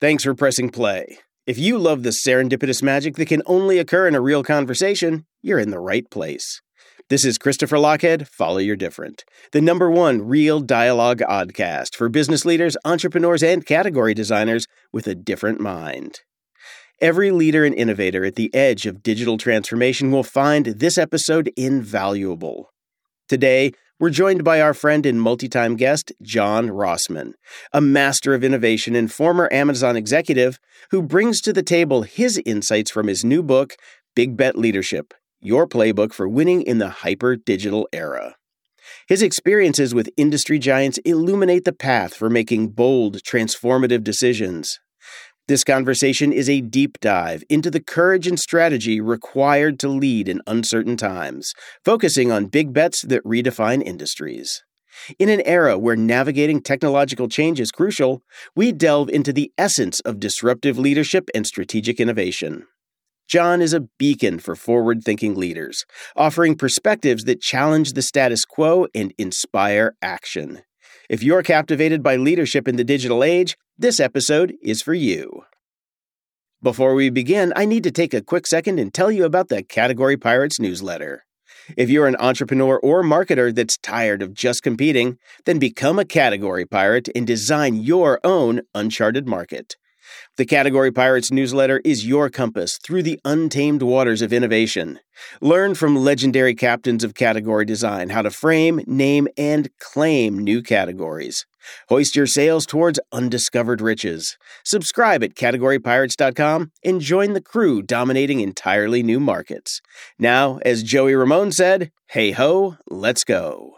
Thanks for pressing play. If you love the serendipitous magic that can only occur in a real conversation, you're in the right place. This is Christopher Lochhead, Follow Your Different, the #1 real dialogue oddcast for business leaders, entrepreneurs, and category designers with a different mind. Every leader and innovator at the edge of digital transformation will find this episode invaluable. Today, we're joined by our friend and multi-time guest, John Rossman, a master of innovation and former Amazon executive who brings to the table his insights from his new book, Big Bet Leadership, Your Playbook for Winning in the Hyper-Digital Era. His experiences with industry giants illuminate the path for making bold, transformative decisions. This conversation is a deep dive into the courage and strategy required to lead in uncertain times, focusing on big bets that redefine industries. In an era where navigating technological change is crucial, we delve into the essence of disruptive leadership and strategic innovation. John is a beacon for forward-thinking leaders, offering perspectives that challenge the status quo and inspire action. If you're captivated by leadership in the digital age, this episode is for you. Before we begin, I need to take a quick second and tell you about the Category Pirates newsletter. If you're an entrepreneur or marketer that's tired of just competing, then become a category pirate and design your own uncharted market. The Category Pirates newsletter is your compass through the untamed waters of innovation. Learn from legendary captains of category design how to frame, name, and claim new categories. Hoist your sails towards undiscovered riches. Subscribe at categorypirates.com and join the crew dominating entirely new markets. Now, as Joey Ramone said, hey ho, let's go.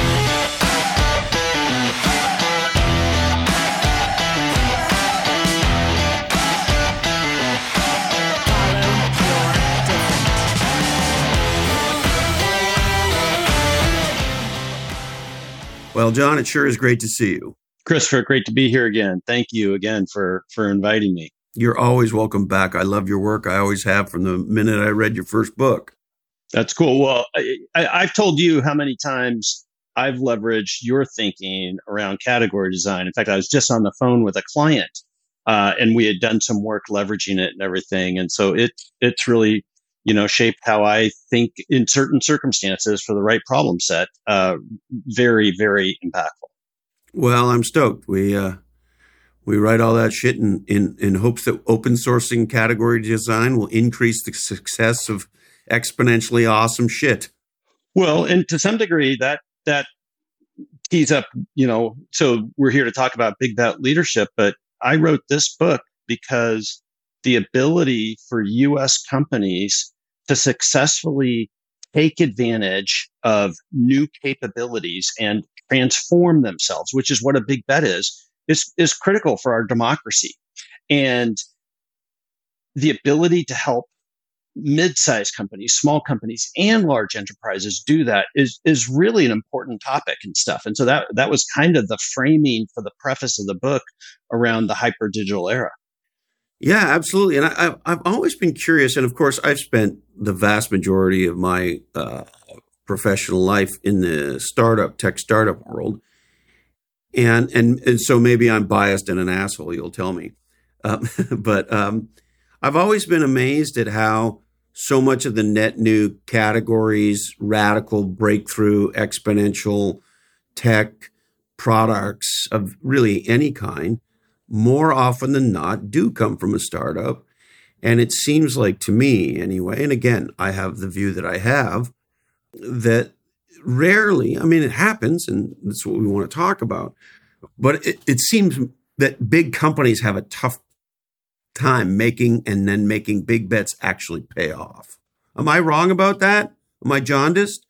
Well, John, it sure is great to see you. Christopher, great to be here again. Thank you again for inviting me. You're always welcome back. I love your work. I always have from the minute I read your first book. That's cool. Well, I've told you how many times I've leveraged your thinking around category design. In fact, I was just on the phone with a client, and we had done some work leveraging it and everything. And so it's really shaped how I think in certain circumstances for the right problem set. Very, very impactful. Well, I'm stoked. We write all that shit in hopes that open sourcing category design will increase the success of exponentially awesome shit. Well, and to some degree that tees up, so we're here to talk about big bet leadership, but I wrote this book because the ability for U.S. companies to successfully take advantage of new capabilities and transform themselves, which is what a big bet is critical for our democracy. And the ability to help mid-sized companies, small companies, and large enterprises do that is really an important topic and stuff. And so that was kind of the framing for the preface of the book around the hyper digital era. Yeah, absolutely. And I've always been curious. And of course, I've spent the vast majority of my professional life in the tech startup world. And so maybe I'm biased and an asshole, you'll tell me. But I've always been amazed at how so much of the net new categories, radical breakthrough, exponential tech products of really any kind, more often than not, do come from a startup. And it seems like to me anyway, and again, I have the view that I have, that rarely, I mean, it happens, and that's what we want to talk about, but it seems that big companies have a tough time making big bets actually pay off. Am I wrong about that? Am I jaundiced?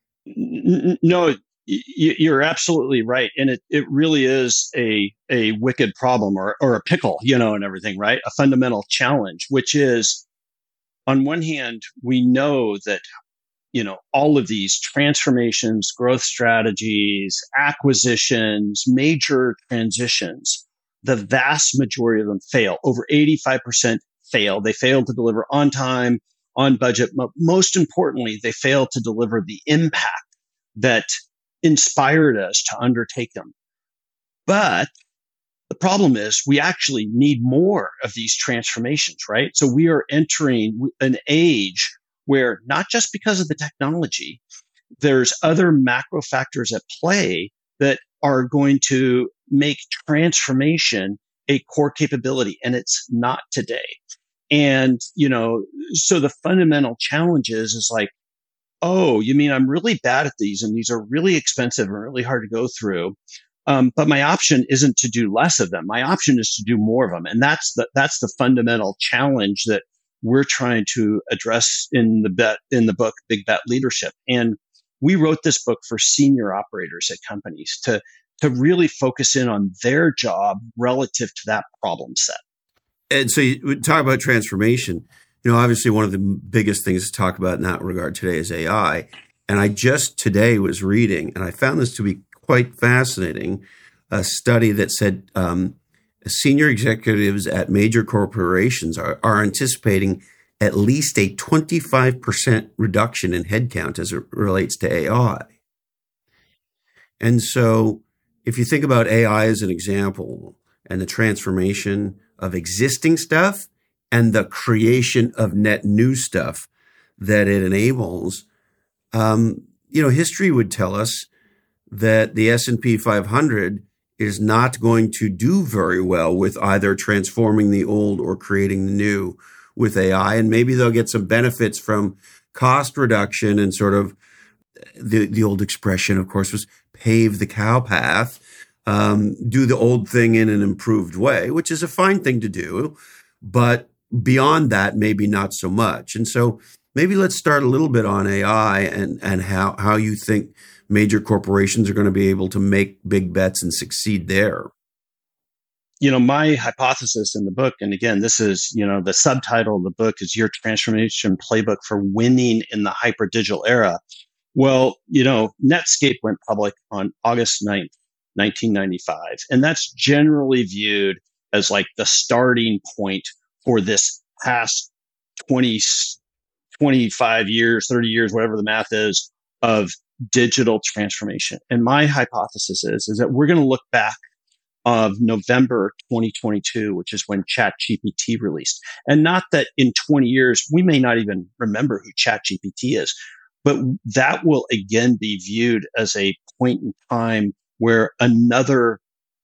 No, you're absolutely right. And it really is a wicked problem or a pickle, and everything, right? A fundamental challenge, which is on one hand, we know that, all of these transformations, growth strategies, acquisitions, major transitions, the vast majority of them fail. Over 85% fail. They fail to deliver on time, on budget. But most importantly, they fail to deliver the impact that inspired us to undertake them. But The problem is we actually need more of these transformations, right? So we are entering an age where not just because of the technology, there's other macro factors at play that are going to make transformation a core capability, and it's not today. And, so the fundamental challenge is like, oh, you mean I'm really bad at these and these are really expensive and really hard to go through. But my option isn't to do less of them. My option is to do more of them. And that's the fundamental challenge that we're trying to address in the book, Big Bet Leadership. And we wrote this book for senior operators at companies to really focus in on their job relative to that problem set. And so you talk about transformation. Obviously one of the biggest things to talk about in that regard today is AI. And I just today was reading, and I found this to be quite fascinating, a study that said senior executives at major corporations are anticipating at least a 25% reduction in headcount as it relates to AI. And so if you think about AI as an example and the transformation of existing stuff and the creation of net new stuff that it enables, history would tell us that the S&P 500 is not going to do very well with either transforming the old or creating the new with AI. And maybe they'll get some benefits from cost reduction and sort of the old expression, of course, was pave the cow path, do the old thing in an improved way, which is a fine thing to do. But beyond that, maybe not so much. And so maybe let's start a little bit on AI and how you think major corporations are going to be able to make big bets and succeed there. My hypothesis in the book, and again, this is, the subtitle of the book is Your Transformation Playbook for Winning in the Hyper-Digital Era. Well, Netscape went public on August 9th, 1995. And that's generally viewed as like the starting point for this past 20, 25 years, 30 years, whatever the math is, of digital transformation. And my hypothesis is that we're going to look back of November 2022, which is when ChatGPT released. And not that in 20 years, we may not even remember who ChatGPT is, but that will again be viewed as a point in time where another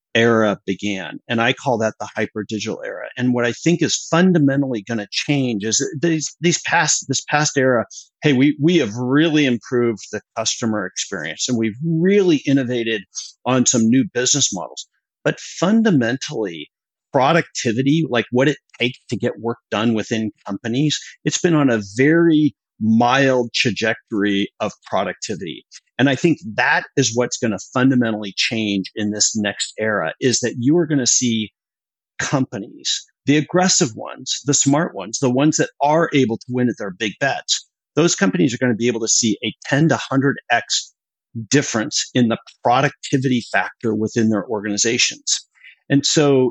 era began. And I call that the hyper digital era. And what I think is fundamentally going to change is this past era. Hey, we have really improved the customer experience and we've really innovated on some new business models. But fundamentally, productivity, like what it takes to get work done within companies, it's been on a very mild trajectory of productivity. And I think that is what's going to fundamentally change in this next era, is that you are going to see companies, the aggressive ones, the smart ones, the ones that are able to win at their big bets. Those companies are going to be able to see a 10 to 100x difference in the productivity factor within their organizations. And so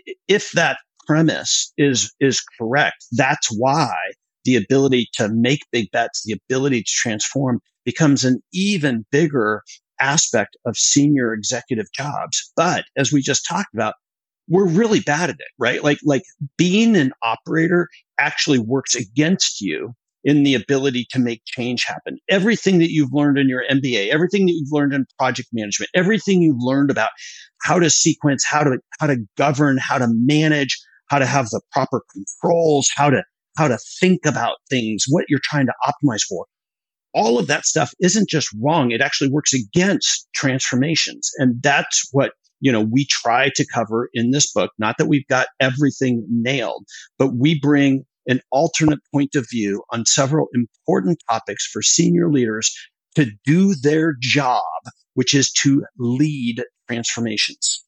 if that premise is correct, that's why the ability to make big bets, the ability to transform becomes an even bigger aspect of senior executive jobs. But as we just talked about, we're really bad at it, right? Like being an operator actually works against you in the ability to make change happen. Everything that you've learned in your MBA, everything that you've learned in project management, everything you've learned about how to sequence, how to govern, how to manage, how to have the proper controls, how to think about things, what you're trying to optimize for. All of that stuff isn't just wrong. It actually works against transformations. And that's what, we try to cover in this book. Not that we've got everything nailed, but we bring an alternate point of view on several important topics for senior leaders to do their job, which is to lead transformations.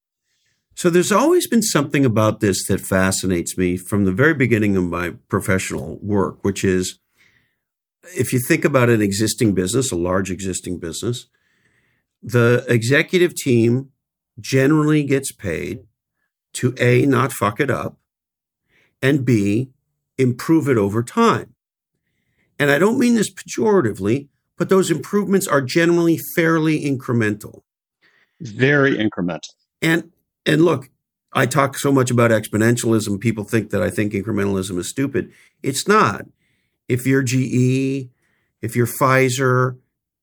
So there's always been something about this that fascinates me from the very beginning of my professional work, which is if you think about an existing business, a large existing business, the executive team generally gets paid to A, not fuck it up, and B, improve it over time. And I don't mean this pejoratively, but those improvements are generally fairly incremental. Very incremental. And look, I talk so much about exponentialism. People think that I think incrementalism is stupid. It's not. If you're GE, if you're Pfizer,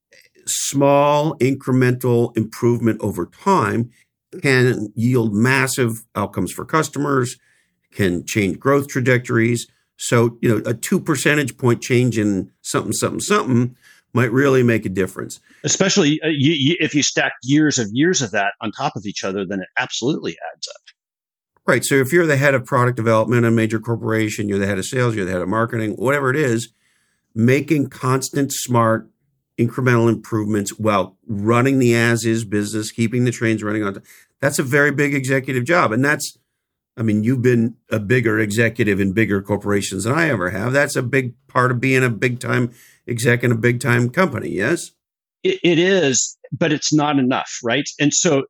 small incremental improvement over time can yield massive outcomes for customers, can change growth trajectories. So, a 2 percentage point change in something might really make a difference. Especially if you stack years of that on top of each other, then it absolutely adds up. Right. So if you're the head of product development in a major corporation, you're the head of sales, you're the head of marketing, whatever it is, making constant, smart, incremental improvements while running the as-is business, keeping the trains running on time, that's a very big executive job. And you've been a bigger executive in bigger corporations than I ever have. That's a big part of being a big-time exec in a big-time company, yes? It is, but it's not enough, right? And so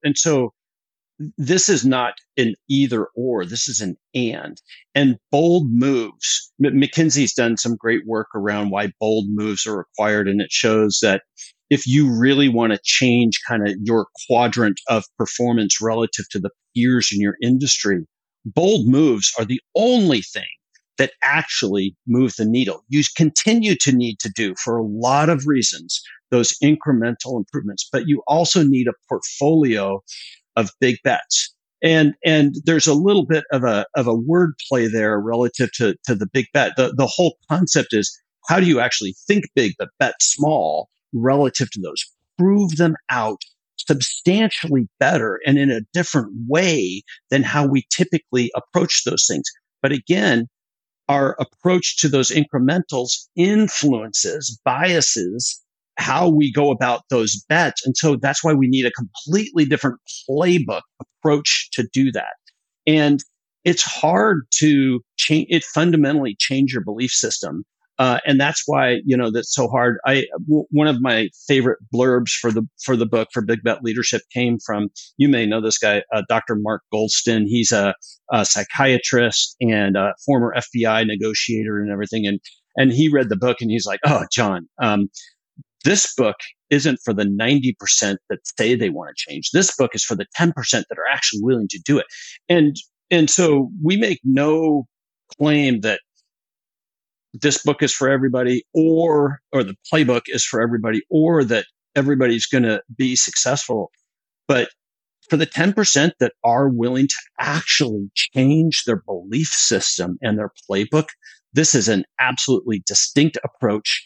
this is not an either or, this is an and bold moves. McKinsey's done some great work around why bold moves are required. And it shows that if you really want to change kind of your quadrant of performance relative to the peers in your industry, bold moves are the only thing that actually move the needle. You continue to need to do, for a lot of reasons, those incremental improvements, but you also need a portfolio of big bets. And there's a little bit of a word play there relative to the big bet. The whole concept is, how do you actually think big but bet small relative to those? Prove them out substantially better and in a different way than how we typically approach those things. But again, our approach to those incrementals influences, biases how we go about those bets. And so that's why we need a completely different playbook approach to do that. And it's hard to fundamentally change your belief system. And that's why, that's so hard. One of my favorite blurbs for the book, for Big Bet Leadership, came from, you may know this guy, Dr. Mark Goldston. He's a psychiatrist and a former FBI negotiator and everything. And he read the book and he's like, "Oh, John, this book isn't for the 90% that say they want to change. This book is for the 10% that are actually willing to do it." And so we make no claim that this book is for everybody, or the playbook is for everybody, or that everybody's going to be successful. But for the 10% that are willing to actually change their belief system and their playbook, this is an absolutely distinct approach.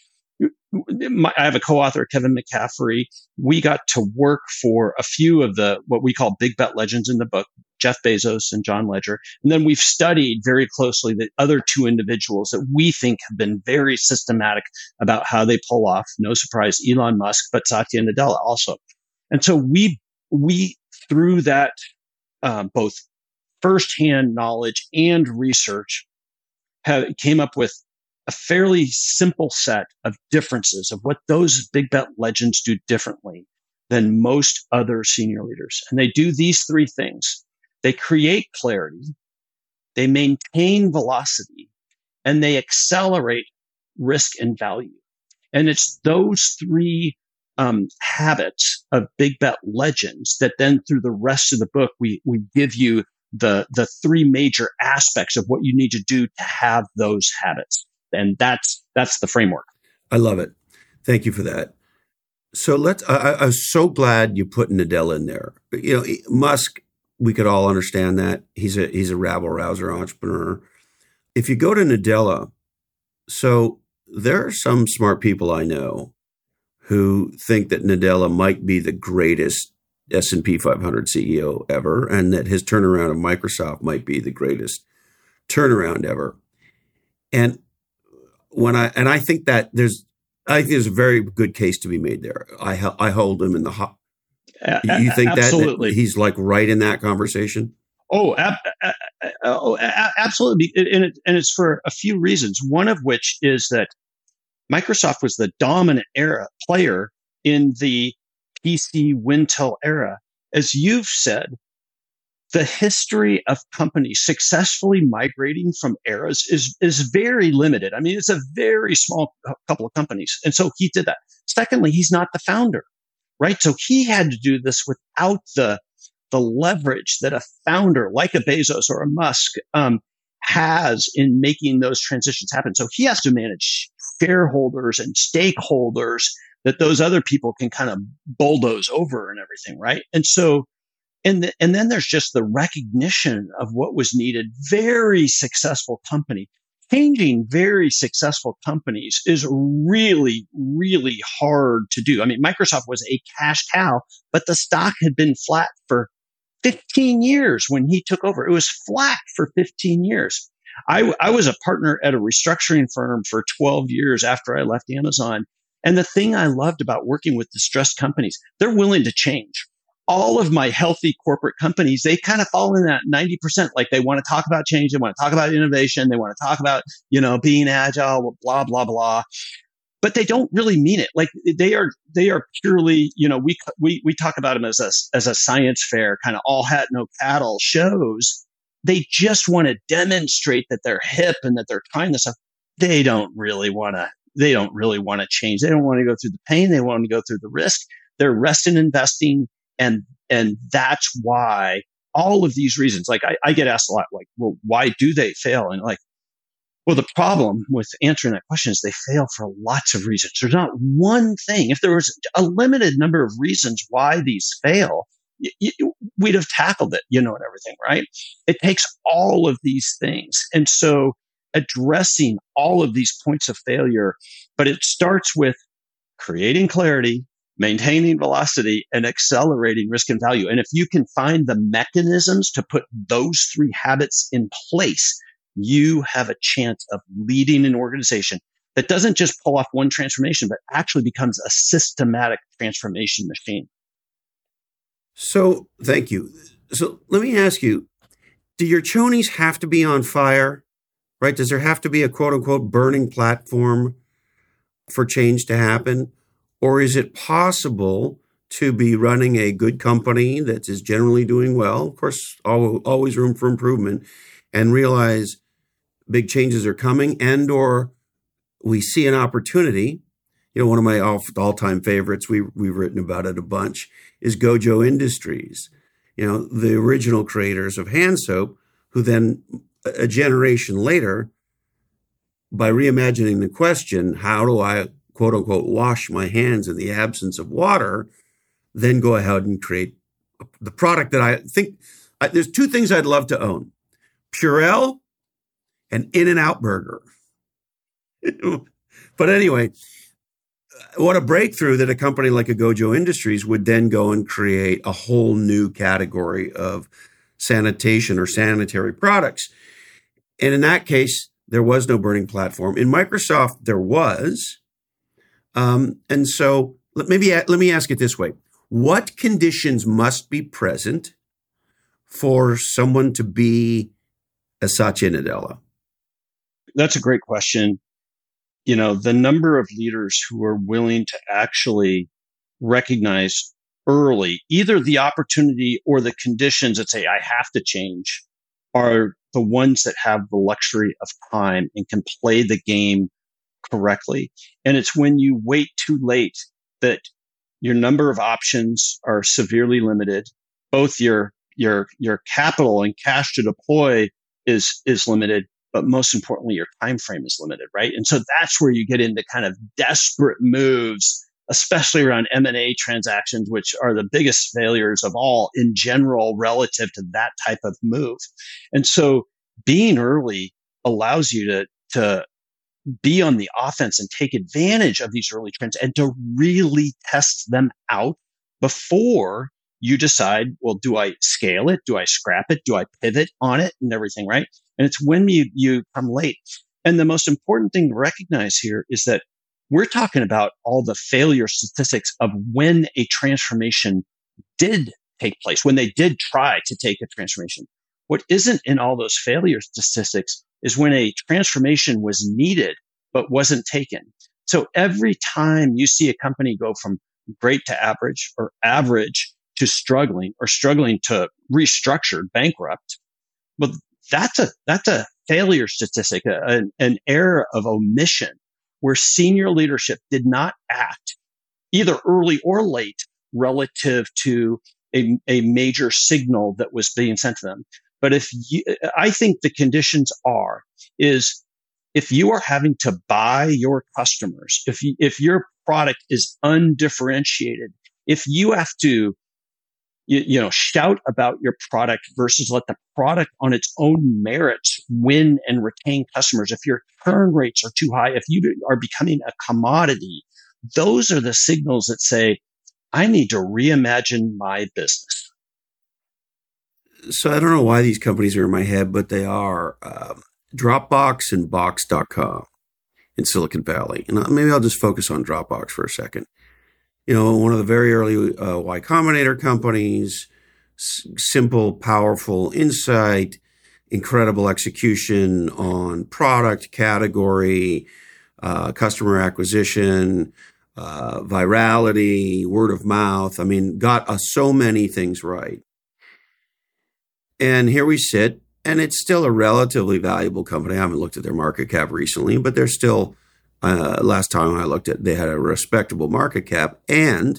I have a co-author, Kevin McCaffrey. We got to work for a few of the what we call big bet legends in the book, Jeff Bezos and John Ledger. And then we've studied very closely the other two individuals that we think have been very systematic about how they pull off, no surprise, Elon Musk, but Satya Nadella also. And so we through that both firsthand knowledge and research came up with a fairly simple set of differences of what those big bet legends do differently than most other senior leaders. And they do these three things. They create clarity, they maintain velocity, and they accelerate risk and value. And it's those three habits of big bet legends that then through the rest of the book, we give you the three major aspects of what you need to do to have those habits. And that's the framework. I love it. Thank you for that. So I was so glad you put Nadella in there. Musk, we could all understand that. He's a rabble-rouser entrepreneur. If you go to Nadella, so there are some smart people I know who think that Nadella might be the greatest S&P 500 CEO ever, and that his turnaround of Microsoft might be the greatest turnaround ever. And I think that there's a very good case to be made there. I hold him in the hot. You think absolutely. that he's like right in that conversation? Oh, absolutely. And it's for a few reasons. One of which is that Microsoft was the dominant player in the PC Wintel era. As you've said, the history of companies successfully migrating from eras is very limited. I mean, it's a very small couple of companies. And so he did that. Secondly, he's not the founder, right? So he had to do this without the the leverage that a founder like a Bezos or a Musk has in making those transitions happen. So he has to manage shareholders and stakeholders that those other people can kind of bulldoze over and everything, right? And so, and then there's just the recognition of what was needed. Very successful company. Changing very successful companies is really, really hard to do. I mean, Microsoft was a cash cow, but the stock had been flat for 15 years when he took over. It was flat for 15 years. I was a partner at a restructuring firm for 12 years after I left Amazon. And the thing I loved about working with distressed companies, they're willing to change. All of my healthy corporate companies, they kind of fall in that 90%. Like they want to talk about change. They want to talk about innovation. They want to talk about, being agile, blah, blah, blah. But they don't really mean it. Like they are purely, we talk about them as a science fair, kind of all hat, no cattle shows. They just want to demonstrate that they're hip and that they're trying this stuff. They don't really want to change. They don't want to go through the pain. They want to go through the risk. They're rest in investing. And that's why all of these reasons, like I get asked a lot, like, well, why do they fail? And like, well, the problem with answering that question is they fail for lots of reasons. There's not one thing. If there was a limited number of reasons why these fail, we'd have tackled it, and everything, right? It takes all of these things. And so addressing all of these points of failure, but it starts with creating clarity, maintaining velocity, and accelerating risk and value. And if you can find the mechanisms to put those three habits in place, you have a chance of leading an organization that doesn't just pull off one transformation, but actually becomes a systematic transformation machine. So thank you. So let me ask you, do your chonies have to be on fire, right? Does there have to be a quote unquote burning platform for change to happen? Or is it possible to be running a good company that is generally doing well? Of course, always room for improvement, and realize big changes are coming, and or we see an opportunity. One of my all-time favorites, we've written about it a bunch, is Gojo Industries. The original creators of hand soap, who then a generation later, by reimagining the question, how do I quote unquote wash my hands in the absence of water, then go ahead and create the product that I think there's two things I'd love to own: Purell and In-N-Out Burger. But anyway, what a breakthrough that a company like a Gojo Industries would then go and create a whole new category of sanitation or sanitary products. And in that case, there was no burning platform. In Microsoft, there was. And so let me ask it this way. What conditions must be present for someone to be a Satya Nadella? That's a great question. The number of leaders who are willing to actually recognize early either the opportunity or the conditions that say, I have to change, are the ones that have the luxury of time and can play the game correctly. And it's when you wait too late that your number of options are severely limited. Both your capital and cash to deploy is limited, but most importantly, your time frame is limited, right? And so that's where you get into kind of desperate moves, especially around M&A transactions, which are the biggest failures of all in general relative to that type of move. And so being early allows you to be on the offense and take advantage of these early trends and to really test them out before you decide, well, do I scale it? Do I scrap it? Do I pivot on it and everything, right? And it's when you come late. And the most important thing to recognize here is that we're talking about all the failure statistics of when a transformation did take place, when they did try to take a transformation. What isn't in all those failure statistics is when a transformation was needed but wasn't taken. So every time you see a company go from great to average or average to struggling or struggling to restructure, bankrupt, well, that's a failure statistic, an error of omission where senior leadership did not act either early or late relative to a major signal that was being sent to them. But I think the conditions is if you are having to buy your customers, if your product is undifferentiated, if you have to shout about your product versus let the product on its own merits win and retain customers, if your turn rates are too high, if you are becoming a commodity, those are the signals that say, I need to reimagine my business. So I don't know why these companies are in my head, but they are Dropbox and Box.com in Silicon Valley. And maybe I'll just focus on Dropbox for a second. One of the very early Y Combinator companies, simple, powerful insight, incredible execution on product, category, customer acquisition, virality, word of mouth. I mean, got so many things right. And here we sit, and it's still a relatively valuable company. I haven't looked at their market cap recently, but they're still, last time I looked at, they had a respectable market cap, and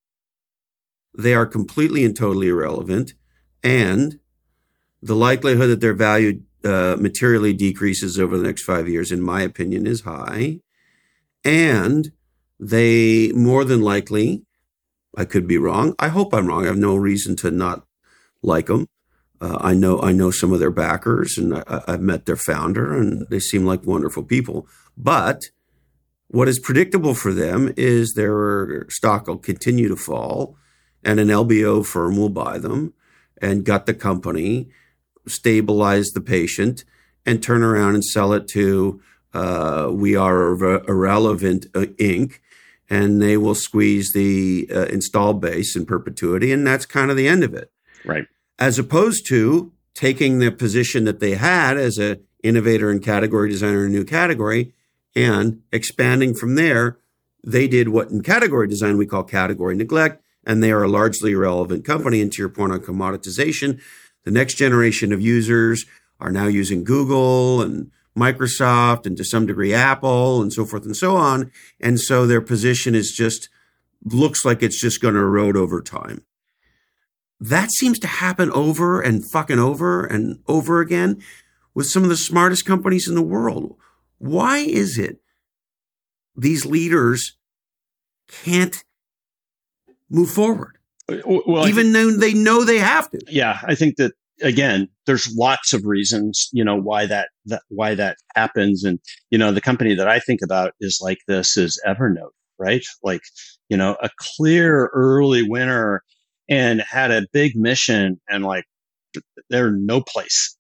they are completely and totally irrelevant. And the likelihood that their value materially decreases over the next 5 years, in my opinion, is high. And they more than likely, I could be wrong. I hope I'm wrong. I have no reason to not like them. I know some of their backers, and I've met their founder, and they seem like wonderful people. But what is predictable for them is their stock will continue to fall, and an LBO firm will buy them and gut the company, stabilize the patient, and turn around and sell it to We Are Irrelevant Inc., and they will squeeze the install base in perpetuity, and that's kind of the end of it. Right. As opposed to taking the position that they had as an innovator and category designer in a new category and expanding from there. They did what in category design we call category neglect, and they are a largely irrelevant company. And to your point on commoditization, the next generation of users are now using Google and Microsoft and to some degree Apple and so forth and so on. And so their position looks like it's just going to erode over time. That seems to happen over and over again with some of the smartest companies in the world. Why is it these leaders can't move forward? Well, even though they know they have to. Yeah, I think that, again, there's lots of reasons, why that happens. And, the company that I think about is like this is Evernote, right? Like, a clear early winner and had a big mission, and like they're no place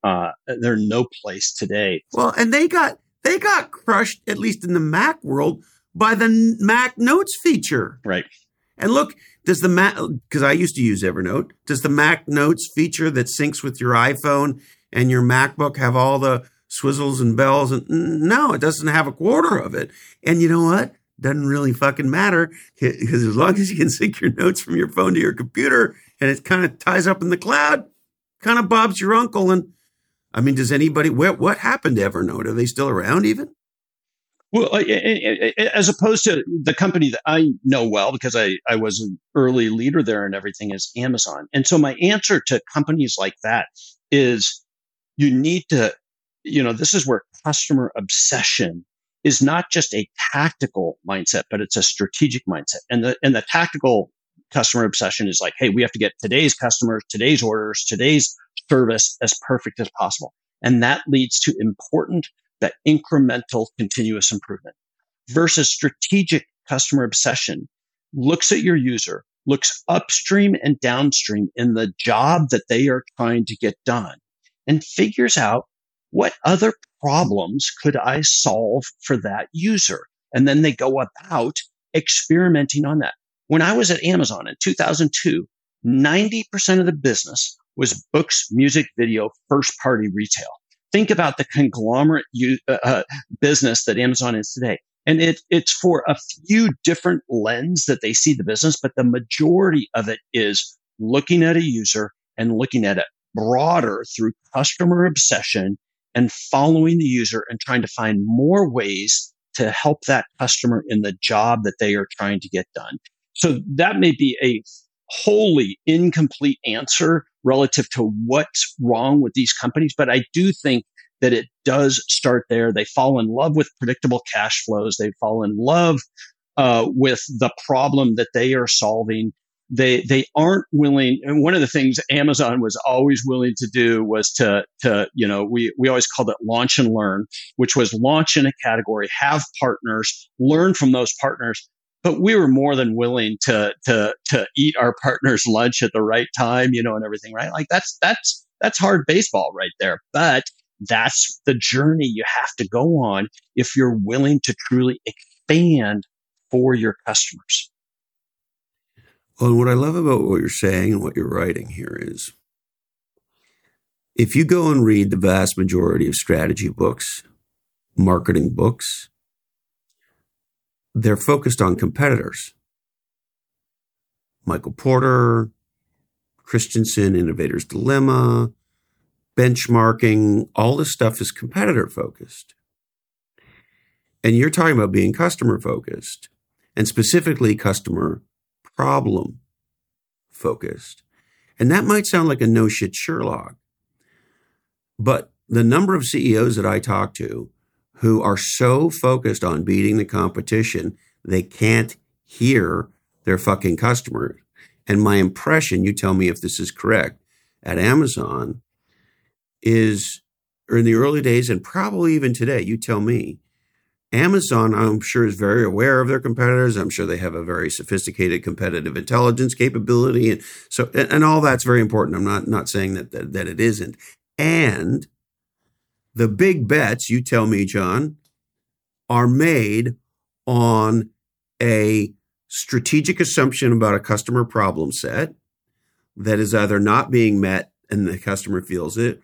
today. Well, and they got crushed, at least in the Mac world, by the Mac Notes feature. Right. And look, does the Mac, because I used to use Evernote, does the Mac Notes feature that syncs with your iPhone and your MacBook have all the swizzles and bells? And no, it doesn't have a quarter of it. And you know what? Doesn't really fucking matter, because as long as you can sync your notes from your phone to your computer and it kind of ties up in the cloud, kind of Bob's your uncle. And I mean, does anybody, what happened to Evernote? Are they still around even? Well, as opposed to the company that I know well, because I was an early leader there and everything, is Amazon. And so my answer to companies like that is you need to, this is where customer obsession is not just a tactical mindset, but it's a strategic mindset. And the tactical customer obsession is like, hey, we have to get today's customers, today's orders, today's service as perfect as possible. And that leads to that incremental continuous improvement. Versus strategic customer obsession looks at your user, looks upstream and downstream in the job that they are trying to get done, and figures out what other problems could I solve for that user? And then they go about experimenting on that. When I was at Amazon in 2002, 90% of the business was books, music, video, first-party retail. Think about the conglomerate business that Amazon is today. And it's for a few different lenses that they see the business, but the majority of it is looking at a user and looking at it broader through customer obsession and following the user and trying to find more ways to help that customer in the job that they are trying to get done. So that may be a wholly incomplete answer relative to what's wrong with these companies. But I do think that it does start there. They fall in love with predictable cash flows. They fall in love with the problem that they are solving. They aren't willing. And one of the things Amazon was always willing to do was to we always called it launch and learn, which was launch in a category, have partners, learn from those partners. But we were more than willing to eat our partners' lunch at the right time, and everything, right? Like that's hard baseball right there. But that's the journey you have to go on if you're willing to truly expand for your customers. Well, and what I love about what you're saying and what you're writing here is, if you go and read the vast majority of strategy books, marketing books, they're focused on competitors. Michael Porter, Christensen, Innovator's Dilemma, benchmarking, all this stuff is competitor focused. And you're talking about being customer focused, and specifically customer problem focused. And that might sound like a no shit Sherlock, but the number of CEOs that I talk to who are so focused on beating the competition, they can't hear their fucking customers. And my impression, you tell me if this is correct, at Amazon is, or in the early days and probably even today, you tell me, Amazon, I'm sure, is very aware of their competitors. I'm sure they have a very sophisticated competitive intelligence capability. And so, and all that's very important. I'm not saying that it isn't. And the big bets, you tell me, John, are made on a strategic assumption about a customer problem set that is either not being met and the customer feels it,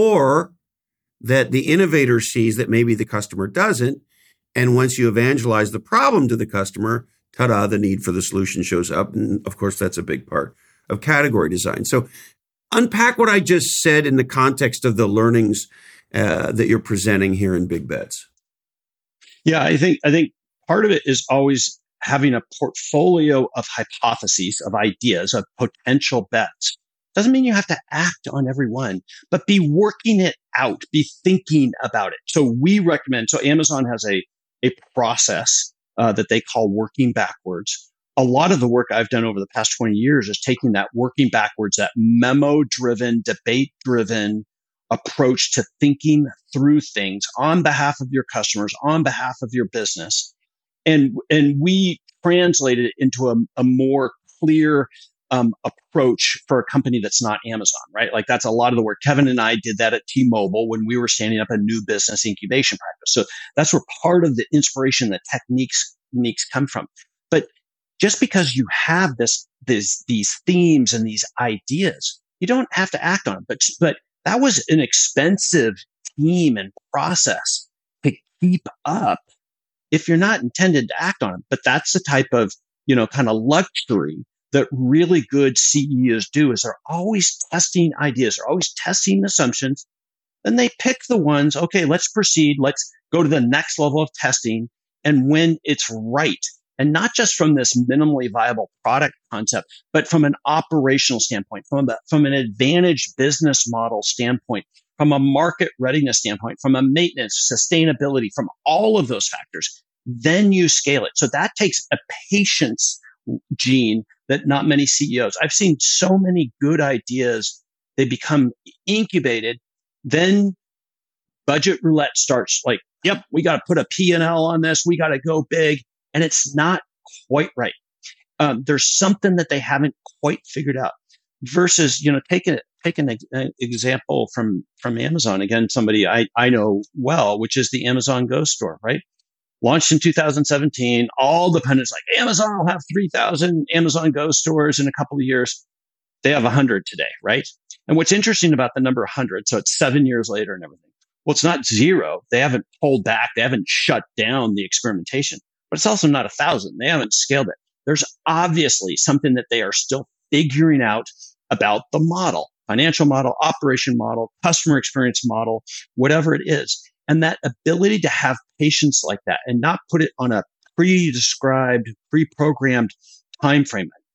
or that the innovator sees that maybe the customer doesn't. And once you evangelize the problem to the customer, ta-da, the need for the solution shows up. And of course, that's a big part of category design. So unpack what I just said in the context of the learnings that you're presenting here in Big Bets. Yeah, I think part of it is always having a portfolio of hypotheses, of ideas, of potential bets. Doesn't mean you have to act on every one, but be working it out, be thinking about it. So we recommend, so Amazon has a process that they call working backwards. A lot of the work I've done over the past 20 years is taking that working backwards, that memo-driven, debate-driven approach to thinking through things on behalf of your customers, on behalf of your business. And we translate it into a more clear approach for a company that's not Amazon, right? Like that's a lot of the work. Kevin and I did that at T-Mobile when we were standing up a new business incubation practice. So that's where part of the inspiration, the techniques come from. But just because you have these themes and these ideas, you don't have to act on them. But that was an expensive team and process to keep up if you're not intended to act on it. But that's the type of, kind of luxury that really good CEOs do, is they're always testing ideas. They're always testing assumptions. Then they pick the ones, okay, let's proceed. Let's go to the next level of testing. And when it's right, and not just from this minimally viable product concept, but from an operational standpoint, from an advantage business model standpoint, from a market readiness standpoint, from a maintenance, sustainability, from all of those factors, then you scale it. So that takes a patience gene that not many CEOs. I've seen so many good ideas, they become incubated, then budget roulette starts like, yep, we got to put a P&L on this, we got to go big, and it's not quite right. There's something that they haven't quite figured out. Versus, take an example from Amazon. Again, somebody I know well, which is the Amazon Go store, right? Launched in 2017. All the pundits like Amazon will have 3,000 Amazon Go stores in a couple of years. They have 100 today, right? And what's interesting about the number 100, so it's 7 years later and everything. Well, it's not zero. They haven't pulled back. They haven't shut down the experimentation. But it's also not 1,000. They haven't scaled it. There's obviously something that they are still figuring out about the model, financial model, operation model, customer experience model, whatever it is. And that ability to have patience like that and not put it on a pre-described, pre-programmed time frame.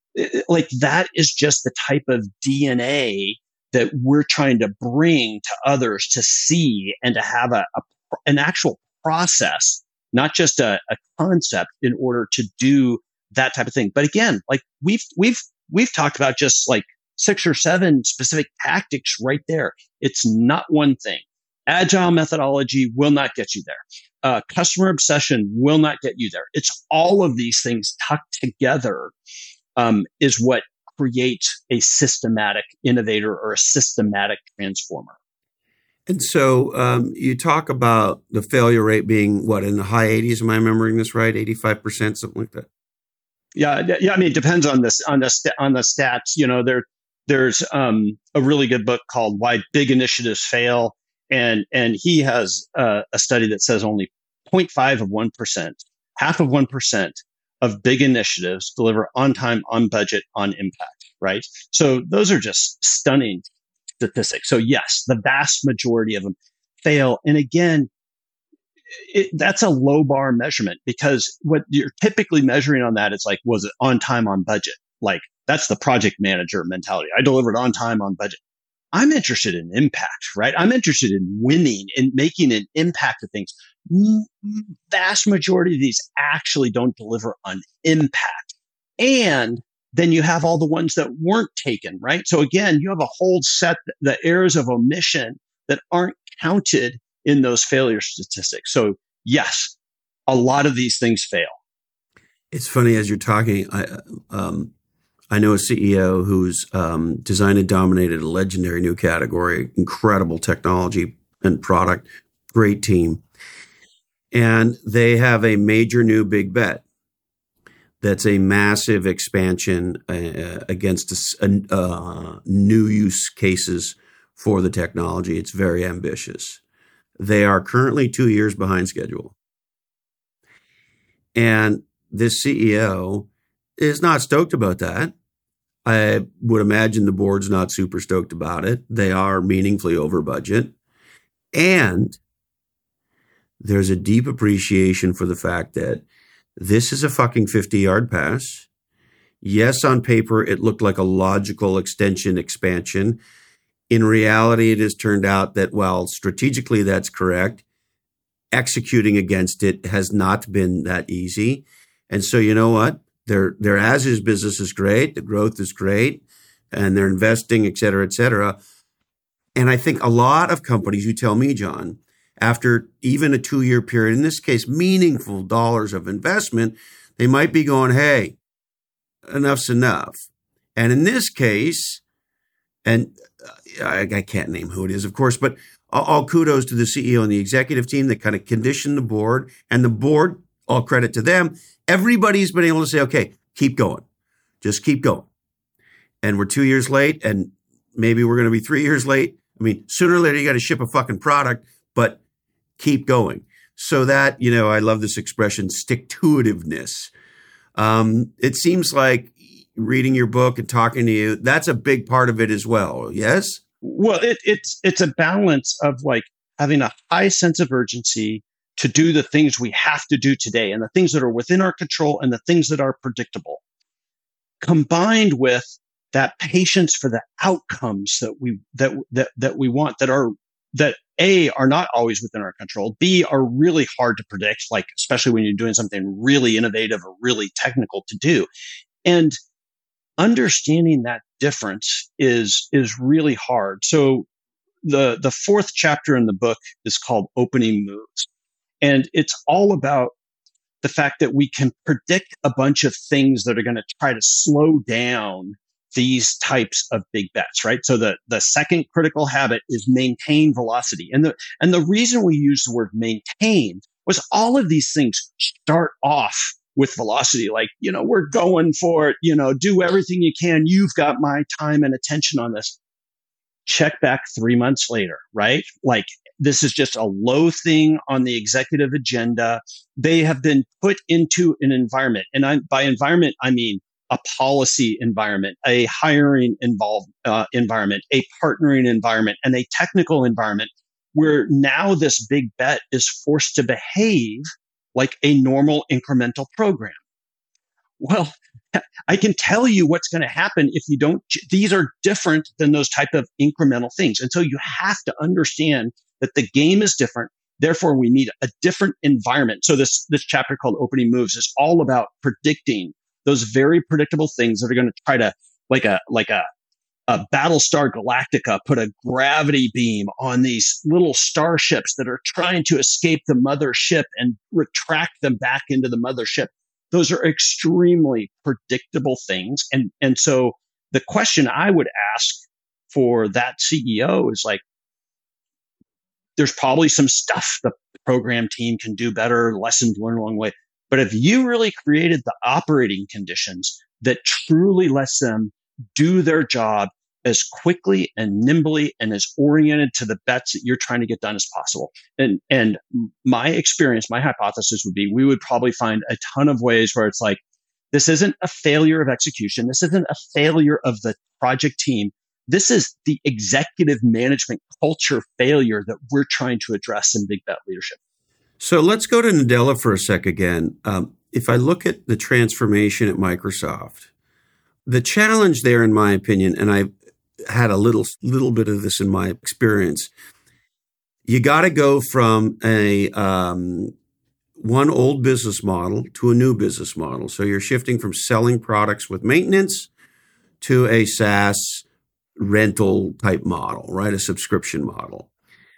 like that is just the type of DNA that we're trying to bring to others to see and to have an actual process, not just a concept in order to do that type of thing. But again, like we've talked about just like 6 or 7 specific tactics right there. It's not one thing. Agile methodology will not get you there. Customer obsession will not get you there. It's all of these things tucked together is what creates a systematic innovator or a systematic transformer. And so you talk about the failure rate being what, in the high 80s? Am I remembering this right? 85%, something like that. Yeah. I mean, it depends on this on the stats. You know, there's a really good book called Why Big Initiatives Fail, and he has a study that says only 0.5 of 1%, half of 1% of big initiatives deliver on time, on budget, on impact. Right. So those are just stunning statistics. So yes, the vast majority of them fail. And again, that's a low bar measurement, because what you're typically measuring on that is like, was it on time, on budget? Like that's the project manager mentality. I delivered on time, on budget. I'm interested in impact, right? I'm interested in winning and making an impact of things. Vast majority of these actually don't deliver on impact. And then you have all the ones that weren't taken, right? So again, you have a whole set, the errors of omission that aren't counted in those failure statistics. So yes, a lot of these things fail. It's funny, as you're talking, I know a CEO who's designed and dominated a legendary new category, incredible technology and product, great team. And they have a major new big bet. That's a massive expansion against new use cases for the technology. It's very ambitious. They are currently 2 years behind schedule. And this CEO is not stoked about that. I would imagine the board's not super stoked about it. They are meaningfully over budget. And there's a deep appreciation for the fact that this is a fucking 50-yard pass. Yes, on paper, it looked like a logical extension, expansion. In reality, it has turned out that while strategically that's correct, executing against it has not been that easy. And so you know what? Their as-is business is great. The growth is great. And they're investing, et cetera, et cetera. And I think a lot of companies, you tell me, John, after even a 2-year period, in this case, meaningful dollars of investment, they might be going, hey, enough's enough. And in this case, and I can't name who it is, of course, but all kudos to the CEO and the executive team that kind of conditioned the board, and the board, all credit to them. Everybody's been able to say, okay, keep going. Just keep going. And we're 2 years late, and maybe we're going to be 3 years late. I mean, sooner or later, you got to ship a fucking product, but keep going. So that, I love this expression, stick-to-itiveness. It seems like reading your book and talking to you, that's a big part of it as well. Yes? Well, it's a balance of like having a high sense of urgency to do the things we have to do today, and the things that are within our control, and the things that are predictable, combined with that patience for the outcomes that we want, that A, are not always within our control, B, are really hard to predict, like especially when you're doing something really innovative or really technical to do. And understanding that difference is really hard. So the 4th chapter in the book is called Opening Moves. And it's all about the fact that we can predict a bunch of things that are going to try to slow down these types of big bets, right? So the second critical habit is maintain velocity. And the reason we use the word maintain was all of these things start off with velocity. Like, we're going for it, do everything you can. You've got my time and attention on this. Check back 3 months later, right? Like, this is just a low thing on the executive agenda. They have been put into an environment. And by environment, I mean a policy environment, a hiring environment, a partnering environment, and a technical environment where now this big bet is forced to behave like a normal incremental program. Well, I can tell you what's going to happen if you don't. These are different than those type of incremental things. And so you have to understand that the game is different. Therefore, we need a different environment. So this chapter called Opening Moves is all about predicting those very predictable things that are going to try to, like a Battlestar Galactica, put a gravity beam on these little starships that are trying to escape the mothership and retract them back into the mothership. Those are extremely predictable things. And so the question I would ask for that CEO is like, there's probably some stuff the program team can do better, lessons learned along the way. But if you really created the operating conditions that truly lets them do their job as quickly and nimbly and as oriented to the bets that you're trying to get done as possible. And my experience, my hypothesis would be we would probably find a ton of ways where it's like, this isn't a failure of execution. This isn't a failure of the project team. This is the executive management culture failure that we're trying to address in Big Bet Leadership. So let's go to Nadella for a sec again. If I look at the transformation at Microsoft, the challenge there, in my opinion, and I've had a little bit of this in my experience, you got to go from a one old business model to a new business model. So you're shifting from selling products with maintenance to a SaaS rental type model, right? A subscription model.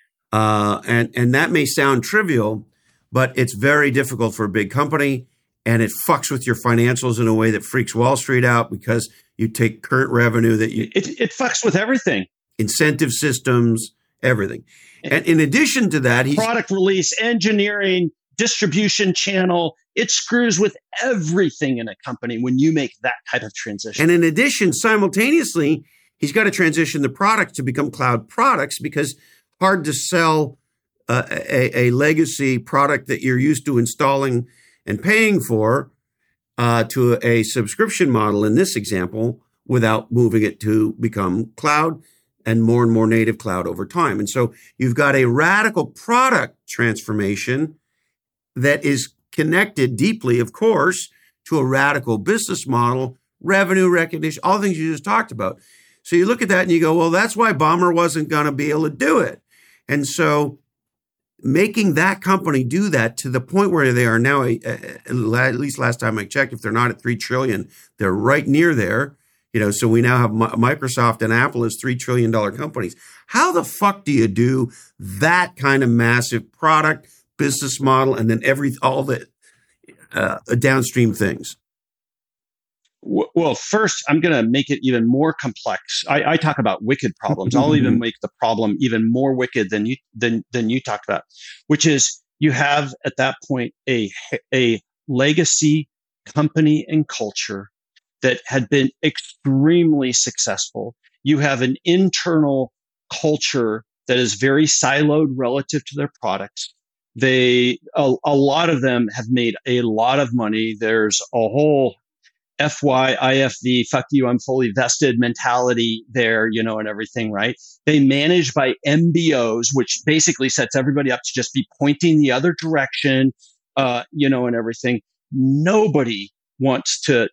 And that may sound trivial, but it's very difficult for a big company, and it fucks with your financials in a way that freaks Wall Street out because you take current revenue that you... It fucks with everything. Incentive systems, everything. And in addition to that, product release, engineering, distribution channel, it screws with everything in a company when you make that type of transition. And in addition, simultaneously, he's got to transition the product to become cloud products, because hard to sell a legacy product that you're used to installing and paying for to a subscription model in this example without moving it to become cloud and more native cloud over time. And so you've got a radical product transformation that is connected deeply, of course, to a radical business model, revenue recognition, all the things you just talked about. So you look at that and you go, well, that's why Ballmer wasn't going to be able to do it. And so making that company do that to the point where they are now, at least last time I checked, if they're not at $3 trillion, they're right near there. So we now have Microsoft and Apple as $3 trillion companies. How the fuck do you do that kind of massive product, business model, and then all the downstream things? Well, first, I'm going to make it even more complex. I talk about wicked problems. I'll even make the problem even more wicked than you talked about, which is you have at that point a legacy company and culture that had been extremely successful. You have an internal culture that is very siloed relative to their products. A lot of them have made a lot of money. There's a whole FYIFV, fuck you, I'm fully vested mentality there, and everything, right? They manage by MBOs, which basically sets everybody up to just be pointing the other direction, and everything. Nobody wants to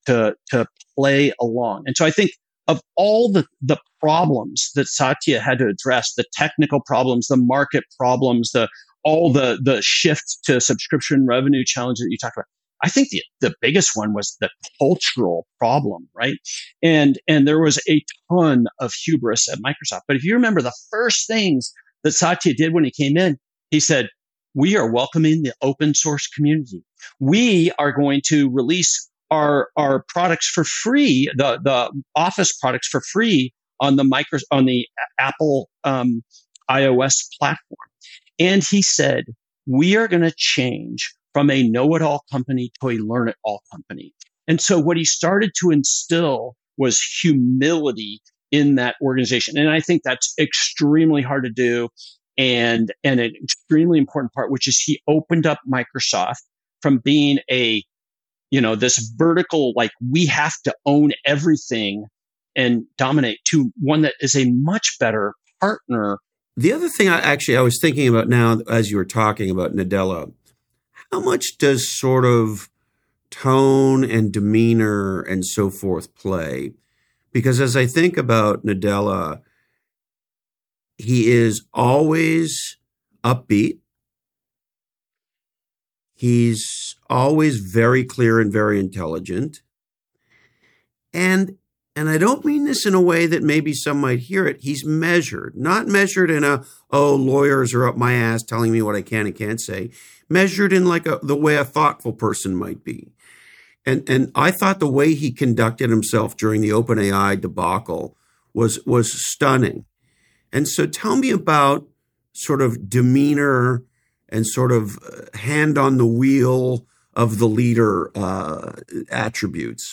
play along. And so I think of all the problems that Satya had to address, the technical problems, the market problems, all the shift to subscription revenue challenge that you talked about, I think the biggest one was the cultural problem, right? And there was a ton of hubris at Microsoft. But if you remember the first things that Satya did when he came in, he said, we are welcoming the open source community. We are going to release our products for free, the Office products for free on the Apple iOS platform. And he said, we are going to change from a know-it-all company to a learn-it-all company. And so what he started to instill was humility in that organization. And I think that's extremely hard to do, and an extremely important part, which is he opened up Microsoft from being this vertical, like we have to own everything and dominate, to one that is a much better partner. The other thing I was thinking about now as you were talking about Nadella, how much does sort of tone and demeanor and so forth play? Because as I think about Nadella, he is always upbeat. He's always very clear and very intelligent. And I don't mean this in a way that maybe some might hear it. He's measured, not measured in lawyers are up my ass telling me what I can and can't say, measured in like the way a thoughtful person might be. And I thought the way he conducted himself during the OpenAI debacle was stunning. And so tell me about sort of demeanor and sort of hand on the wheel of the leader attributes.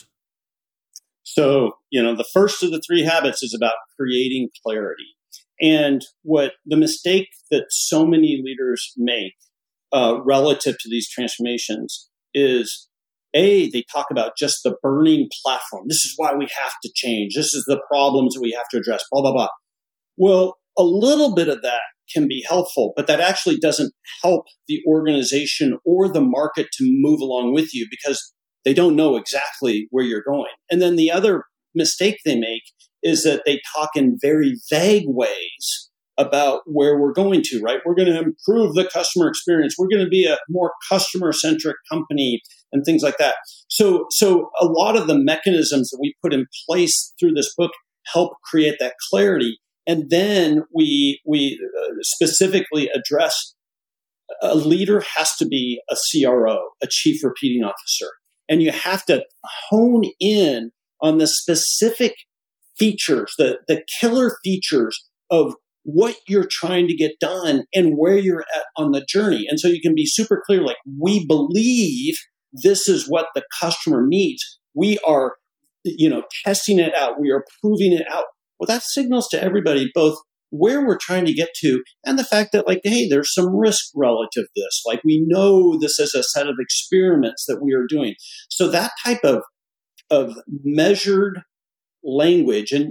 So, the first of the 3 habits is about creating clarity. And what the mistake that so many leaders make relative to these transformations is, they talk about just the burning platform. This is why we have to change. This is the problems that we have to address, blah, blah, blah. Well, a little bit of that can be helpful, but that actually doesn't help the organization or the market to move along with you because they don't know exactly where you're going. And then the other mistake they make is that they talk in very vague ways about where we're going to, right? We're going to improve the customer experience. We're going to be a more customer-centric company and things like that. So a lot of the mechanisms that we put in place through this book help create that clarity. And then we specifically address a leader has to be a CRO, a chief repeating officer. And you have to hone in on the specific features, the killer features of what you're trying to get done and where you're at on the journey. And so you can be super clear, like, we believe this is what the customer needs. We are, testing it out. We are proving it out. Well, that signals to everybody both where we're trying to get to and the fact that, like, hey, there's some risk relative to this. Like, we know this is a set of experiments that we are doing. So that type of measured language, and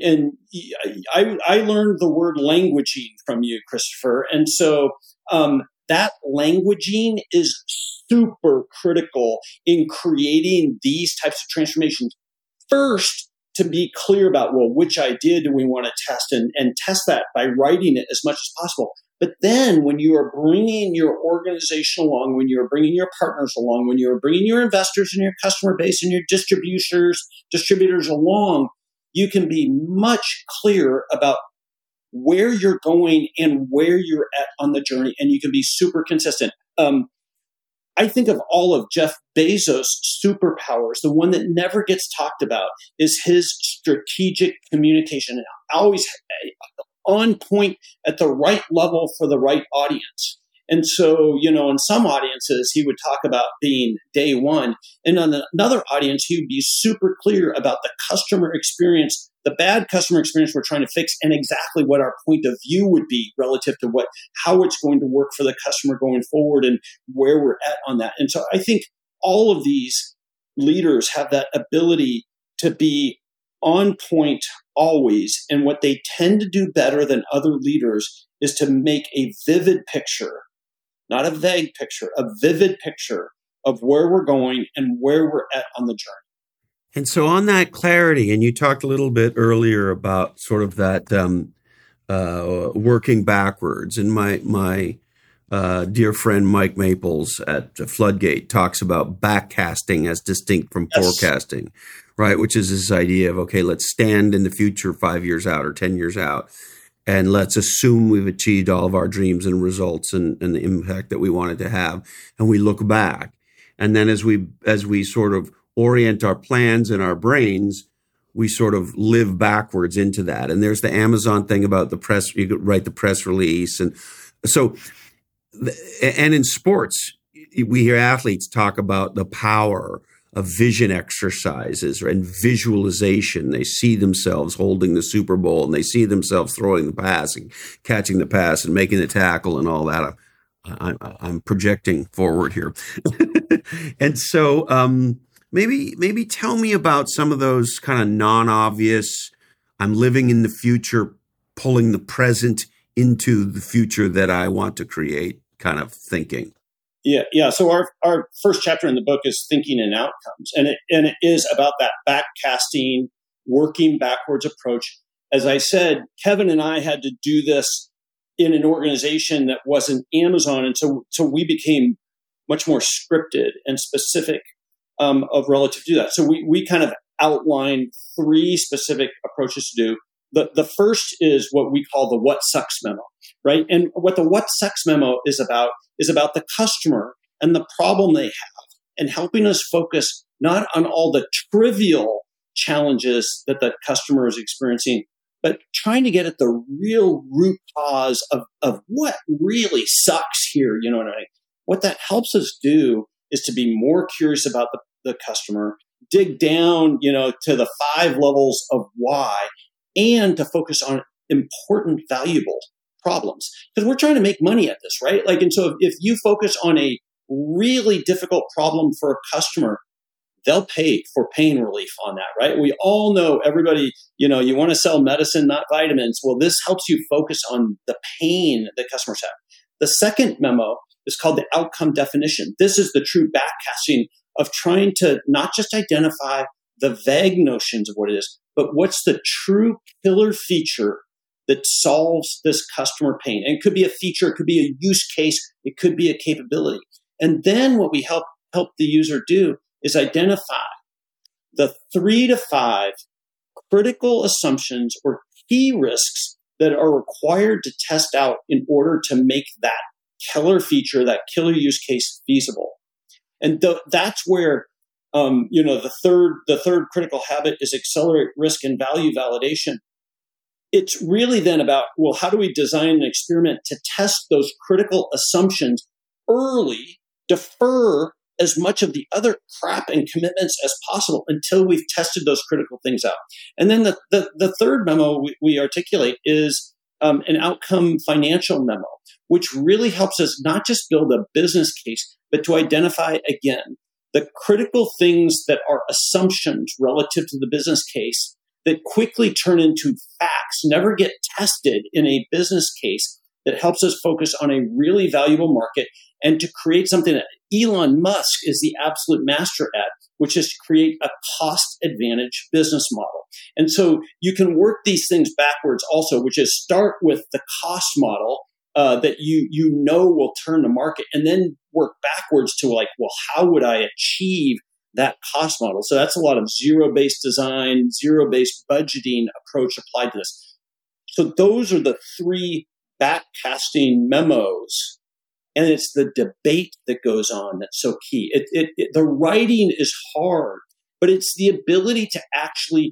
I learned the word languaging from you, Christopher. And so that languaging is super critical in creating these types of transformations. First, to be clear about, well, which idea do we want to test and test that by writing it as much as possible. But then when you are bringing your organization along, when you're bringing your partners along, when you're bringing your investors and your customer base and your distributors along, you can be much clearer about where you're going and where you're at on the journey, and you can be super consistent. I think of all of Jeff Bezos' superpowers, the one that never gets talked about is his strategic communication. Always on point at the right level for the right audience. And so, in some audiences, he would talk about being day one. And on another audience, he would be super clear about the customer experience, the bad customer experience we're trying to fix, and exactly what our point of view would be relative to how it's going to work for the customer going forward and where we're at on that. And so I think all of these leaders have that ability to be on point always. And what they tend to do better than other leaders is to make a vivid picture, not a vague picture, a vivid picture of where we're going and where we're at on the journey. And so on that clarity, and you talked a little bit earlier about sort of that working backwards. And my dear friend Mike Maples at Floodgate talks about backcasting as distinct from forecasting, right? Which is this idea of, okay, let's stand in the future 5 years out or 10 years out, and let's assume we've achieved all of our dreams and results and the impact that we wanted to have. And we look back. And then as we sort of orient our plans in our brains, we sort of live backwards into that. And there's the Amazon thing about the press, you could write the press release. And so, and in sports, we hear athletes talk about the power of vision exercises and visualization. They see themselves holding the Super Bowl and they see themselves throwing the pass and catching the pass and making the tackle and all that. I'm projecting forward here. And so, maybe tell me about some of those kind of non-obvious, I'm living in the future, pulling the present into the future that I want to create kind of thinking. Yeah. So our first chapter in the book is thinking and outcomes, and it is about that backcasting, working backwards approach. As I said, Kevin and I had to do this in an organization that wasn't Amazon, and so we became much more scripted and specific of relative to that. So we kind of outlined 3 specific approaches to do. The first is what we call the what sucks memo, right? And what the what sucks memo is about the customer and the problem they have, and helping us focus not on all the trivial challenges that the customer is experiencing, but trying to get at the real root cause of what really sucks here. You know what I mean? What that helps us do is to be more curious about the customer, dig down, to the 5 levels of why, and to focus on important, valuable problems. Because we're trying to make money at this, right? And so if you focus on a really difficult problem for a customer, they'll pay for pain relief on that, right? We all know, everybody, you want to sell medicine, not vitamins. Well, this helps you focus on the pain that customers have. The second memo is called the outcome definition. This is the true backcasting of trying to not just identify the vague notions of what it is, but what's the true killer feature that solves this customer pain. And it could be a feature, it could be a use case, it could be a capability. And then what we help the user do is identify the 3 to 5 critical assumptions or key risks that are required to test out in order to make that killer feature, that killer use case feasible. And that's where the third critical habit is accelerate risk and value validation. It's really then about, well, how do we design an experiment to test those critical assumptions early, defer as much of the other crap and commitments as possible until we've tested those critical things out. And then the third memo we articulate is an outcome financial memo, which really helps us not just build a business case, but to identify, again, the critical things that are assumptions relative to the business case that quickly turn into facts, never get tested in a business case, that helps us focus on a really valuable market and to create something that Elon Musk is the absolute master at, which is to create a cost advantage business model. And so you can work these things backwards also, which is start with the cost model that you know will turn the market, and then work backwards to well, how would I achieve that cost model? So that's a lot of zero-based design, zero-based budgeting approach applied to this. So those are the 3 backcasting memos. And it's the debate that goes on that's so key. The writing is hard, but it's the ability to actually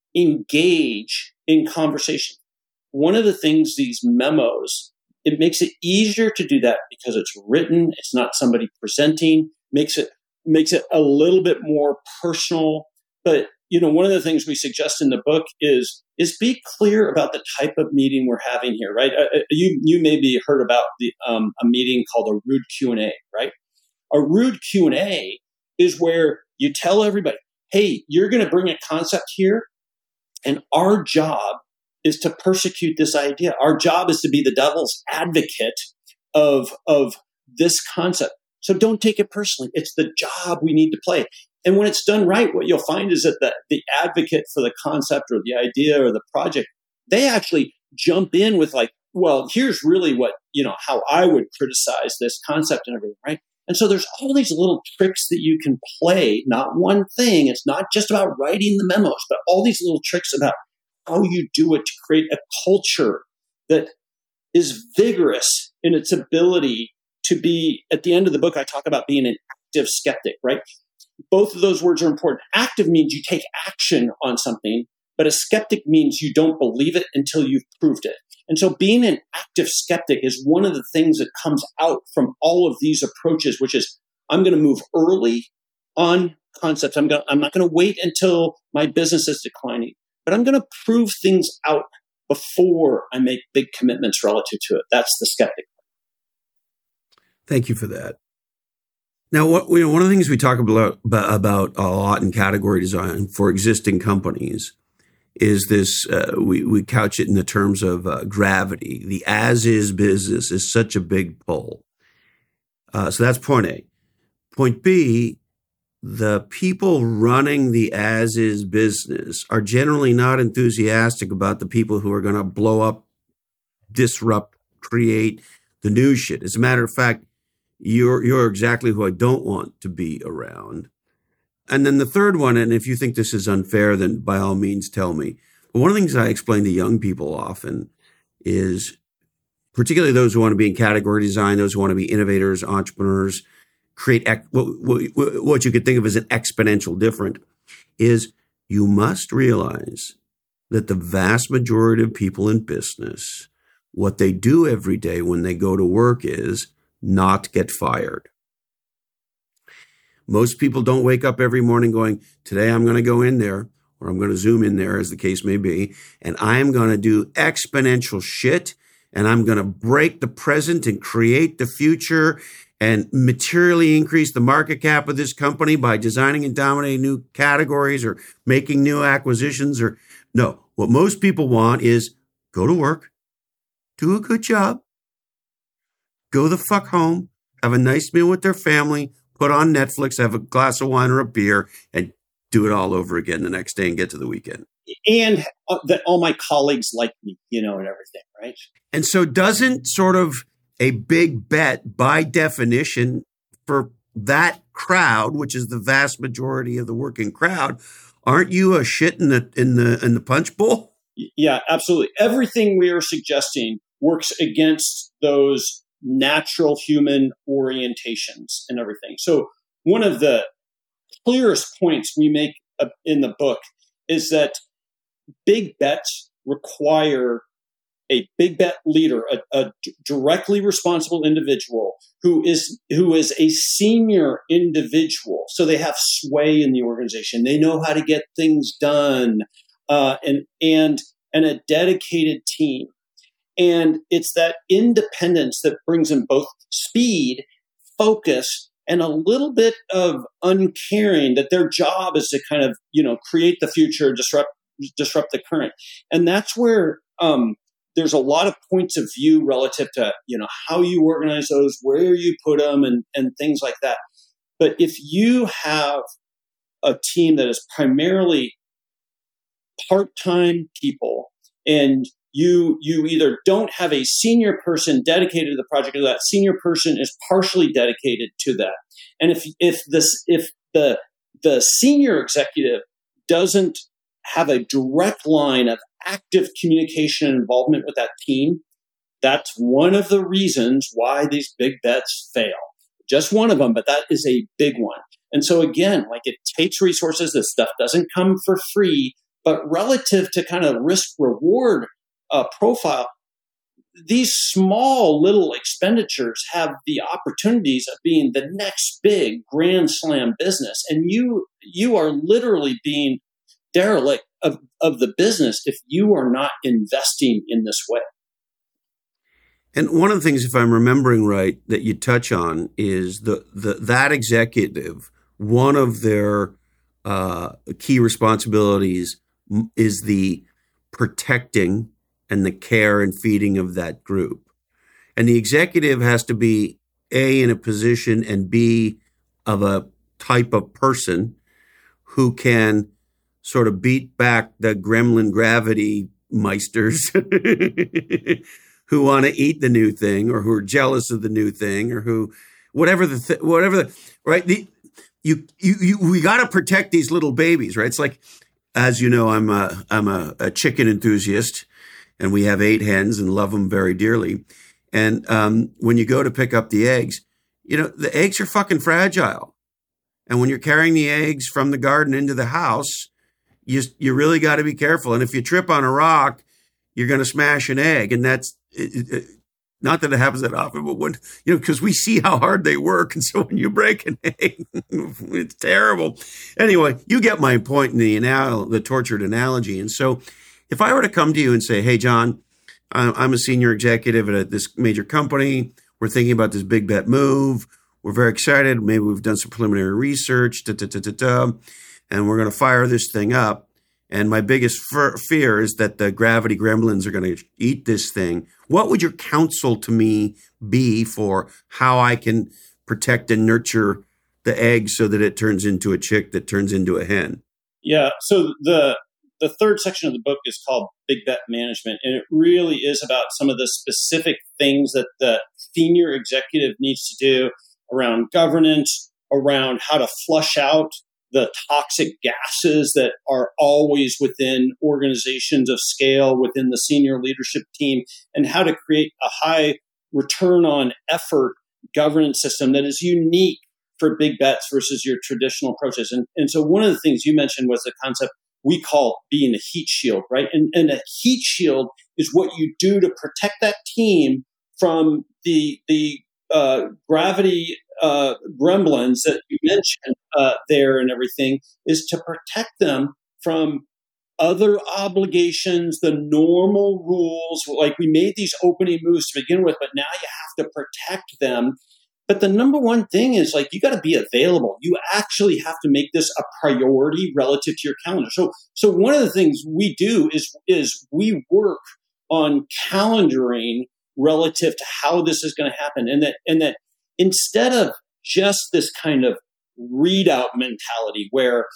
engage in conversation. One of the things, these memos, it makes it easier to do that because it's written. It's not somebody presenting. Makes it a little bit more personal. But one of the things we suggest in the book is be clear about the type of meeting we're having here, right? You maybe heard about a meeting called a rude Q&A, right? A rude Q&A is where you tell everybody, hey, you're going to bring a concept here, and our job is to persecute this idea. Our job is to be the devil's advocate of this concept. So don't take it personally. It's the job we need to play. And when it's done right, what you'll find is that the advocate for the concept or the idea or the project, they actually jump in with well, here's really what, how I would criticize this concept and everything, right? And so there's all these little tricks that you can play, not one thing. It's not just about writing the memos, but all these little tricks about how you do it to create a culture that is vigorous in its ability to be, at the end of the book, I talk about being an active skeptic, right? Both of those words are important. Active means you take action on something, but a skeptic means you don't believe it until you've proved it. And so being an active skeptic is one of the things that comes out from all of these approaches, which is I'm going to move early on concepts. I'm not going to wait until my business is declining, but I'm going to prove things out before I make big commitments relative to it. That's the skeptic. Thank you for that. Now, one of the things we talk about a lot in category design for existing companies is this, we couch it in the terms of gravity. The as-is business is such a big pull. So that's point A. Point B, the people running the as-is business are generally not enthusiastic about the people who are going to blow up, disrupt, create the new shit. As a matter of fact, you're exactly who I don't want to be around. And then the third one, and if you think this is unfair, then by all means tell me. But one of the things I explain to young people often is, particularly those who want to be in category design, those who want to be innovators, entrepreneurs, create what you could think of as an exponential difference, is you must realize that the vast majority of people in business, what they do every day when they go to work is not get fired. Most people don't wake up every morning going, today I'm going to go in there, or I'm going to Zoom in there, as the case may be, and I'm going to do exponential shit, and I'm going to break the present and create the future and materially increase the market cap of this company by designing and dominating new categories or making new acquisitions. Or no, what most people want is go to work, do a good job, go the fuck home, have a nice meal with their family, put on Netflix, have a glass of wine or a beer, and do it all over again the next day and get to the weekend. And that all my colleagues like me, and everything, right? And so doesn't sort of a big bet by definition for that crowd, which is the vast majority of the working crowd, aren't you a shit in the punch bowl? Yeah, absolutely. Everything we are suggesting works against those natural human orientations and everything. So one of the clearest points we make in the book is that big bets require a big bet leader, a directly responsible individual who is a senior individual. So they have sway in the organization. They know how to get things done, and a dedicated team. And it's that independence that brings in both speed, focus, and a little bit of uncaring, that their job is to kind of, create the future, disrupt the current. And that's where there's a lot of points of view relative to, how you organize those, where you put them, and things like that. But if you have a team that is primarily part-time people, and you either don't have a senior person dedicated to the project, or that senior person is partially dedicated to that, and if the senior executive doesn't have a direct line of active communication and involvement with that team, that's one of the reasons why these big bets fail. Just one of them, but that is a big one. And so again, it takes resources. This stuff doesn't come for free, but relative to kind of risk-reward profile, these small little expenditures have the opportunities of being the next big grand slam business. And you are literally being derelict of the business if you are not investing in this way. And one of the things, if I'm remembering right, that you touch on is that executive, one of their key responsibilities is the protecting and the care and feeding of that group. And the executive has to be A, in a position, and B, of a type of person who can sort of beat back the gremlin gravity meisters who want to eat the new thing, or who are jealous of the new thing, or who, right? We got to protect these little babies, right? It's like, as you know, I'm a chicken enthusiast, and we have 8 hens and love them very dearly. And when you go to pick up the eggs, the eggs are fucking fragile. And when you're carrying the eggs from the garden into the house, you really got to be careful. And if you trip on a rock, you're going to smash an egg. And that's not that it happens that often, but when, because we see how hard they work. And so when you break an egg, it's terrible. Anyway, you get my point in the tortured analogy. And so if I were to come to you and say, hey, John, I'm a senior executive at this major company. We're thinking about this big bet move. We're very excited. Maybe we've done some preliminary research, and we're going to fire this thing up. And my biggest fear is that the gravity gremlins are going to eat this thing. What would your counsel to me be for how I can protect and nurture the egg so that it turns into a chick that turns into a hen. Yeah. So the third section of the book is called Big Bet Management, and it really is about some of the specific things that the senior executive needs to do around governance, around how to flush out the toxic gases that are always within organizations of scale within the senior leadership team, and how to create a high return on effort governance system that is unique for big bets versus your traditional approaches. And so one of the things you mentioned was the concept we call being a heat shield, right? And a heat shield is what you do to protect that team from the gravity gremlins that you mentioned there and everything, is to protect them from other obligations, the normal rules. Like, we made these opening moves to begin with, but now you have to protect them. But the number one thing is, like, you got to be available. You actually have to make this a priority relative to your calendar. So one of the things we do is we work on calendaring relative to how this is going to happen, and that instead of just this kind of readout mentality where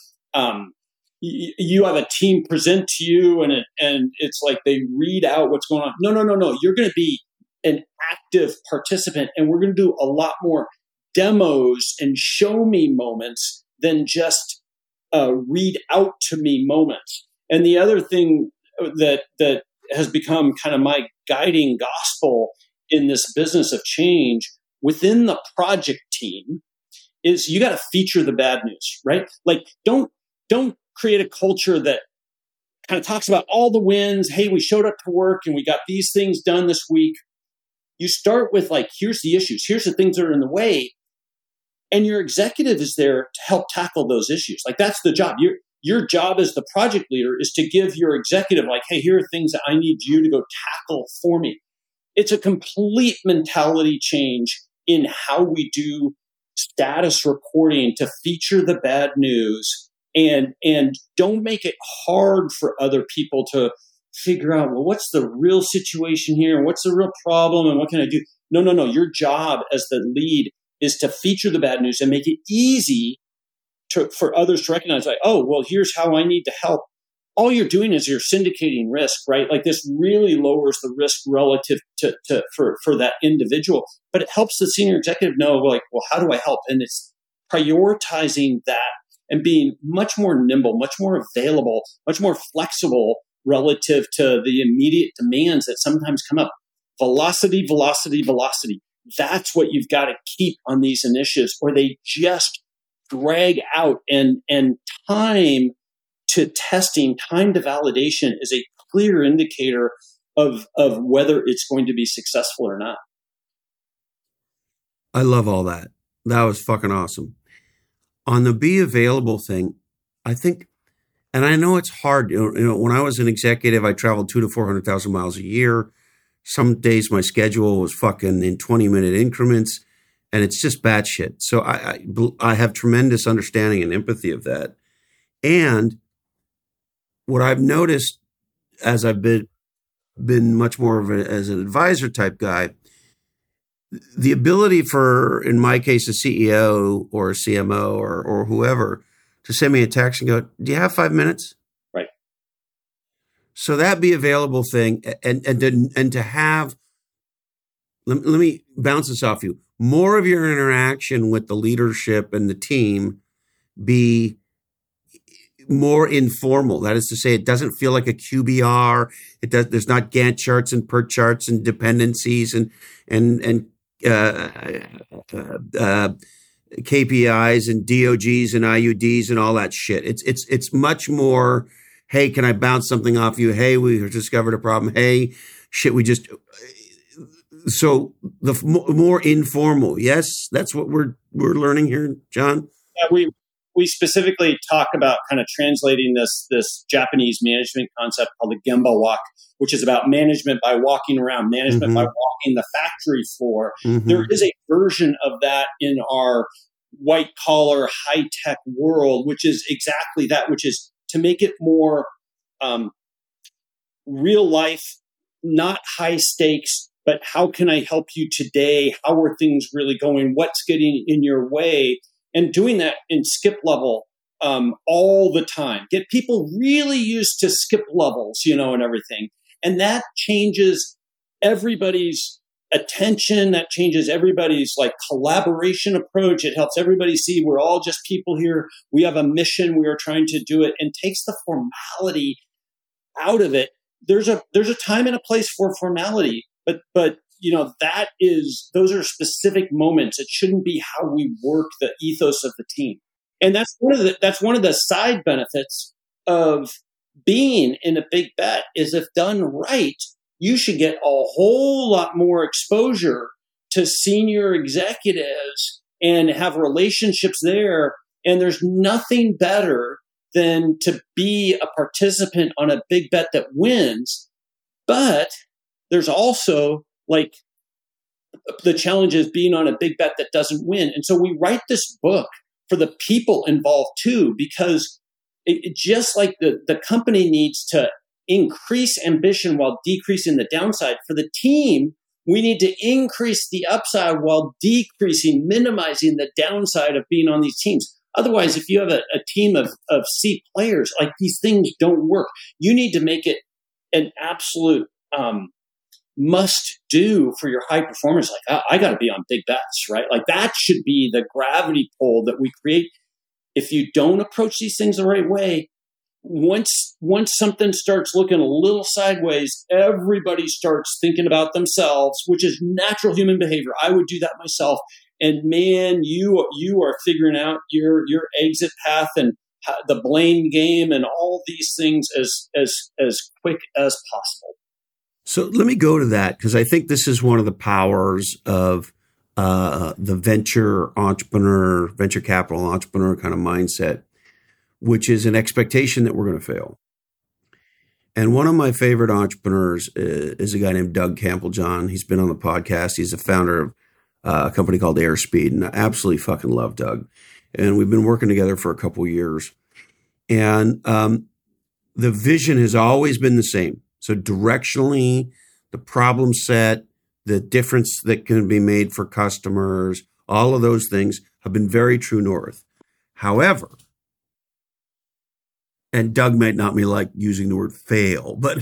you have a team present to you and it's like they read out what's going on. No. You're going to be an active participant, and we're going to do a lot more demos and show me moments than just read out to me moments. And the other thing that has become kind of my guiding gospel in this business of change within the project team is you got to feature the bad news, right? Like, don't create a culture that kind of talks about all the wins. Hey, we showed up to work and we got these things done this week. You start with, like, here's the issues. Here's the things that are in the way. And your executive is there to help tackle those issues. Like, that's the job. Your job as the project leader is to give your executive, like, hey, here are things that I need you to go tackle for me. It's a complete mentality change in how we do status reporting to feature the bad news, and don't make it hard for other people to figure out, well, what's the real situation here, and what's the real problem, and what can I do? No. Your job as the lead is to feature the bad news and make it easy for others to recognize, like, oh, well, here's how I need to help. All you're doing is you're syndicating risk, right? Like, this really lowers the risk relative for that individual, but it helps the senior executive know, like, well, how do I help? And it's prioritizing that and being much more nimble, much more available, much more flexible relative to the immediate demands that sometimes come up. Velocity. That's what you've got to keep on these initiatives, or they just drag out. And time to testing, time to validation is a clear indicator of whether it's going to be successful or not. I love all that. That was fucking awesome. On the be available thing, I think, and I know it's hard. You know, when I was an executive, I traveled 200,000 to 400,000 miles a year. Some days my schedule was fucking in 20-minute increments, and it's just batshit. So I have tremendous understanding and empathy of that. And what I've noticed as I've been much more of as an advisor type guy, the ability for, in my case, a CEO or a CMO or whoever to send me a text and go, do you have 5 minutes? Right. So that be available thing, and to have, let me bounce this off you. More of your interaction with the leadership and the team be more informal. That is to say, it doesn't feel like a QBR. There's not Gantt charts and PERT charts and dependencies and KPIs and DOGs and IUDs and all that shit. It's much more, hey, can I bounce something off you? Hey, we discovered a problem. Hey, shit, so the more informal. Yes, that's what we're learning here, John. Yeah, we specifically talk about kind of translating this Japanese management concept called the Gemba walk, which is about management by walking around, management by walking the factory floor. There is a version of that in our white collar, high tech world, which is exactly that, which is to make it more real life, not high stakes, but how can I help you today? How are things really going? What's getting in your way? And doing that in skip level all the time. Get people really used to skip levels, and everything. And that changes everybody's attention. That changes everybody's collaboration approach. It helps everybody see we're all just people here. We have a mission. We are trying to do it, and takes the formality out of it. There's a time and a place for formality, but those are specific moments. It shouldn't be how we work the ethos of the team. And that's one of the side benefits of being in a big bet is if done right, you should get a whole lot more exposure to senior executives and have relationships there. And there's nothing better than to be a participant on a big bet that wins. But there's also the challenge is being on a big bet that doesn't win. And so we write this book for the people involved too, because it just like the company needs to increase ambition while decreasing the downside. For the team, we need to increase the upside while minimizing the downside of being on these teams. Otherwise, if you have a team of C players, these things don't work. You need to make it an absolute must do for your high performers. I got to be on big bets, right? That should be the gravity pull that we create. If you don't approach these things the right way, once something starts looking a little sideways, everybody starts thinking about themselves, which is natural human behavior. I would do that myself. And man, you are figuring out your exit path and the blame game and all these things as quick as possible. So let me go to that, because I think this is one of the powers of the venture capital entrepreneur kind of mindset, which is an expectation that we're going to fail. And one of my favorite entrepreneurs is a guy named Doug Campbell-John. He's been on the podcast. He's the founder of a company called Airspeed, and I absolutely fucking love Doug. And we've been working together for a couple of years. And the vision has always been the same. So directionally, the problem set, the difference that can be made for customers, all of those things have been very true north. However, and Doug might not be like using the word fail, but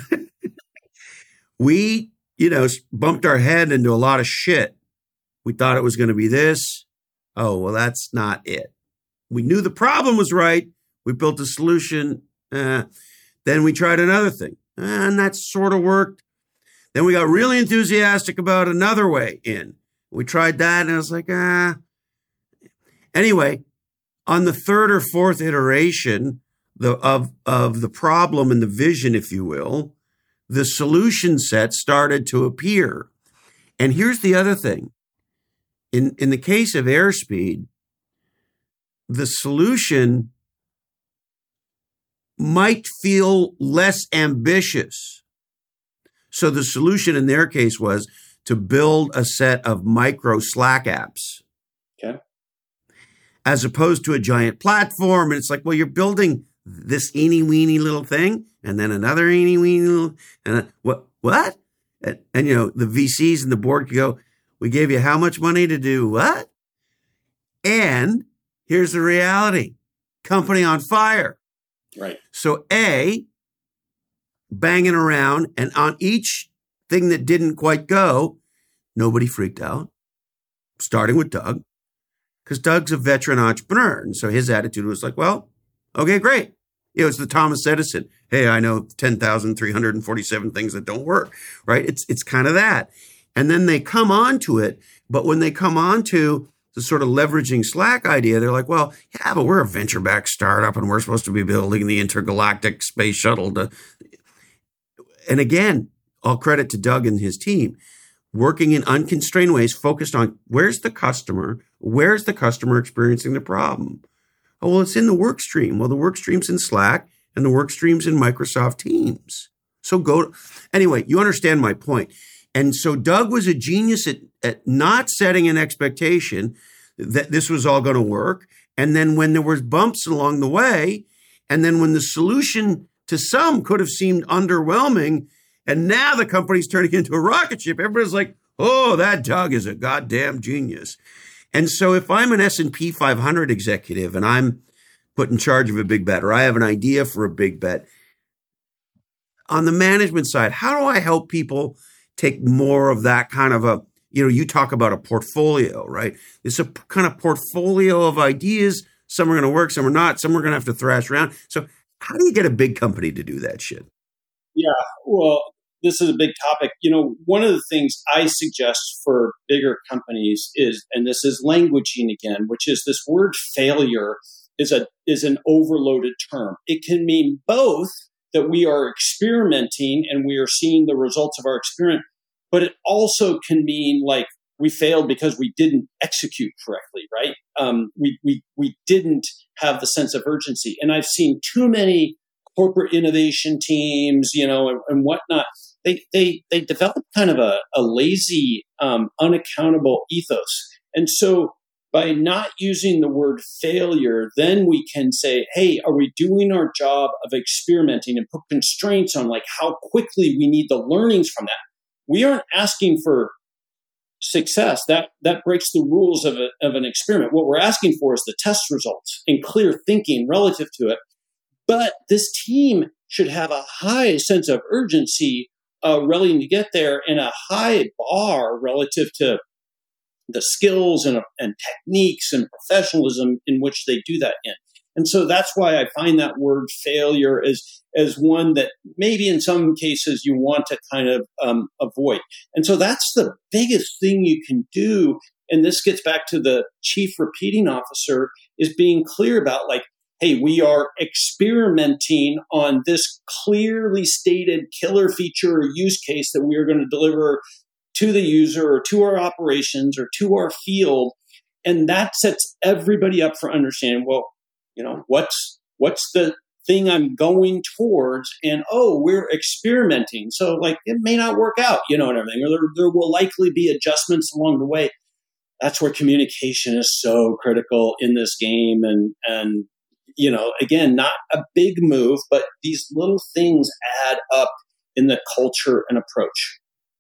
we, bumped our head into a lot of shit. We thought it was going to be this. Oh, well, that's not it. We knew the problem was right. We built a solution. Then we tried another thing. And that sort of worked. Then we got really enthusiastic about another way in. We tried that, and I was like, Anyway, on the third or fourth iteration of the problem and the vision, if you will, the solution set started to appear. And here's the other thing. In the case of Airspeed, the solution might feel less ambitious. So the solution in their case was to build a set of micro Slack apps. Okay. As opposed to a giant platform. And it's like, well, you're building this eeny weeny little thing and then another eeny weeny little, and what? And the VCs and the board could go, we gave you how much money to do what? And here's the reality. Company on fire. Right. So banging around, and on each thing that didn't quite go, nobody freaked out, starting with Doug, because Doug's a veteran entrepreneur. And so his attitude was like, well, okay, great. It's the Thomas Edison. Hey, I know 10,347 things that don't work, right? It's kind of that. And then they come on to it. But when they come on to the sort of leveraging Slack idea, they're like, well, yeah, but we're a venture-backed startup and we're supposed to be building the intergalactic space shuttle. And again, all credit to Doug and his team, working in unconstrained ways, focused on where's the customer experiencing the problem? Oh, well, it's in the work stream. Well, the work stream's in Slack and the work stream's in Microsoft Teams. So anyway, you understand my point. And so Doug was a genius at not setting an expectation that this was all going to work. And then when there was bumps along the way, and then when the solution to some could have seemed underwhelming, And now the company's turning into a rocket ship. Everybody's like, oh, that Doug is a goddamn genius. And so if I'm an S&P 500 executive and I'm put in charge of a big bet, or I have an idea for a big bet, on the management side, how do I help people take more of that kind of a, you talk about a portfolio, right? It's a kind of portfolio of ideas. Some are going to work, some are not, some we're going to have to thrash around. So how do you get a big company to do that shit? Yeah, well, this is a big topic. One of the things I suggest for bigger companies is, and this is languaging again, which is this word failure is an overloaded term. It can mean both that we are experimenting and we are seeing the results of our experiment, but it also can mean like we failed because we didn't execute correctly, right? We didn't have the sense of urgency. And I've seen too many corporate innovation teams, and whatnot. They develop kind of a lazy, unaccountable ethos. And so by not using the word failure, then we can say, hey, are we doing our job of experimenting, and put constraints on like how quickly we need the learnings from that? We aren't asking for success. That breaks the rules of an experiment. What we're asking for is the test results and clear thinking relative to it. But this team should have a high sense of urgency relating to get there, and a high bar relative to the skills and techniques and professionalism in which they do that in. And so that's why I find that word failure as one that maybe in some cases you want to kind of avoid. And so that's the biggest thing you can do. And this gets back to the chief repeating officer, is being clear about like, hey, we are experimenting on this clearly stated killer feature or use case that we are going to deliver to the user or to our operations or to our field. And that sets everybody up for understanding, well, what's the thing I'm going towards? And, we're experimenting. So like it may not work out, and everything, or there will likely be adjustments along the way. That's where communication is so critical in this game. And again, not a big move, but these little things add up in the culture and approach.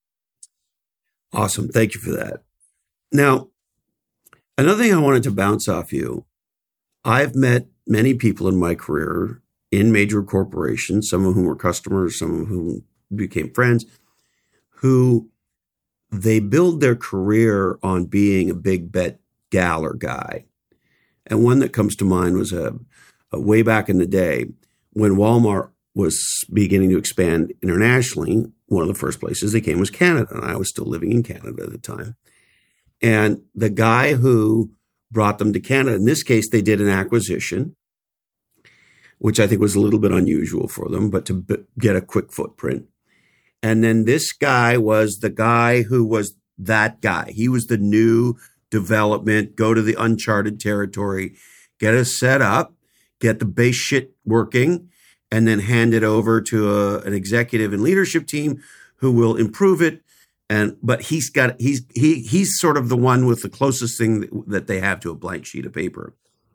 Awesome. Thank you for that. Now, another thing I wanted to bounce off you, I've met many people in my career in major corporations, some of whom were customers, some of whom became friends, who they build their career on being a big bet gal or guy. And one that comes to mind was a way back in the day when Walmart was beginning to expand internationally. One of the first places they came was Canada, and I was still living in Canada at the time. And the guy who brought them to Canada, in this case, they did an acquisition, which I think was a little bit unusual for them, but to get a quick footprint. And then this guy was the guy who was that guy. He was the new development, go to the uncharted territory, get us set up, get the base shit working, and then hand it over to an executive and leadership team who will improve it. But he's sort of the one with the closest thing that they have to a blank sheet of paper.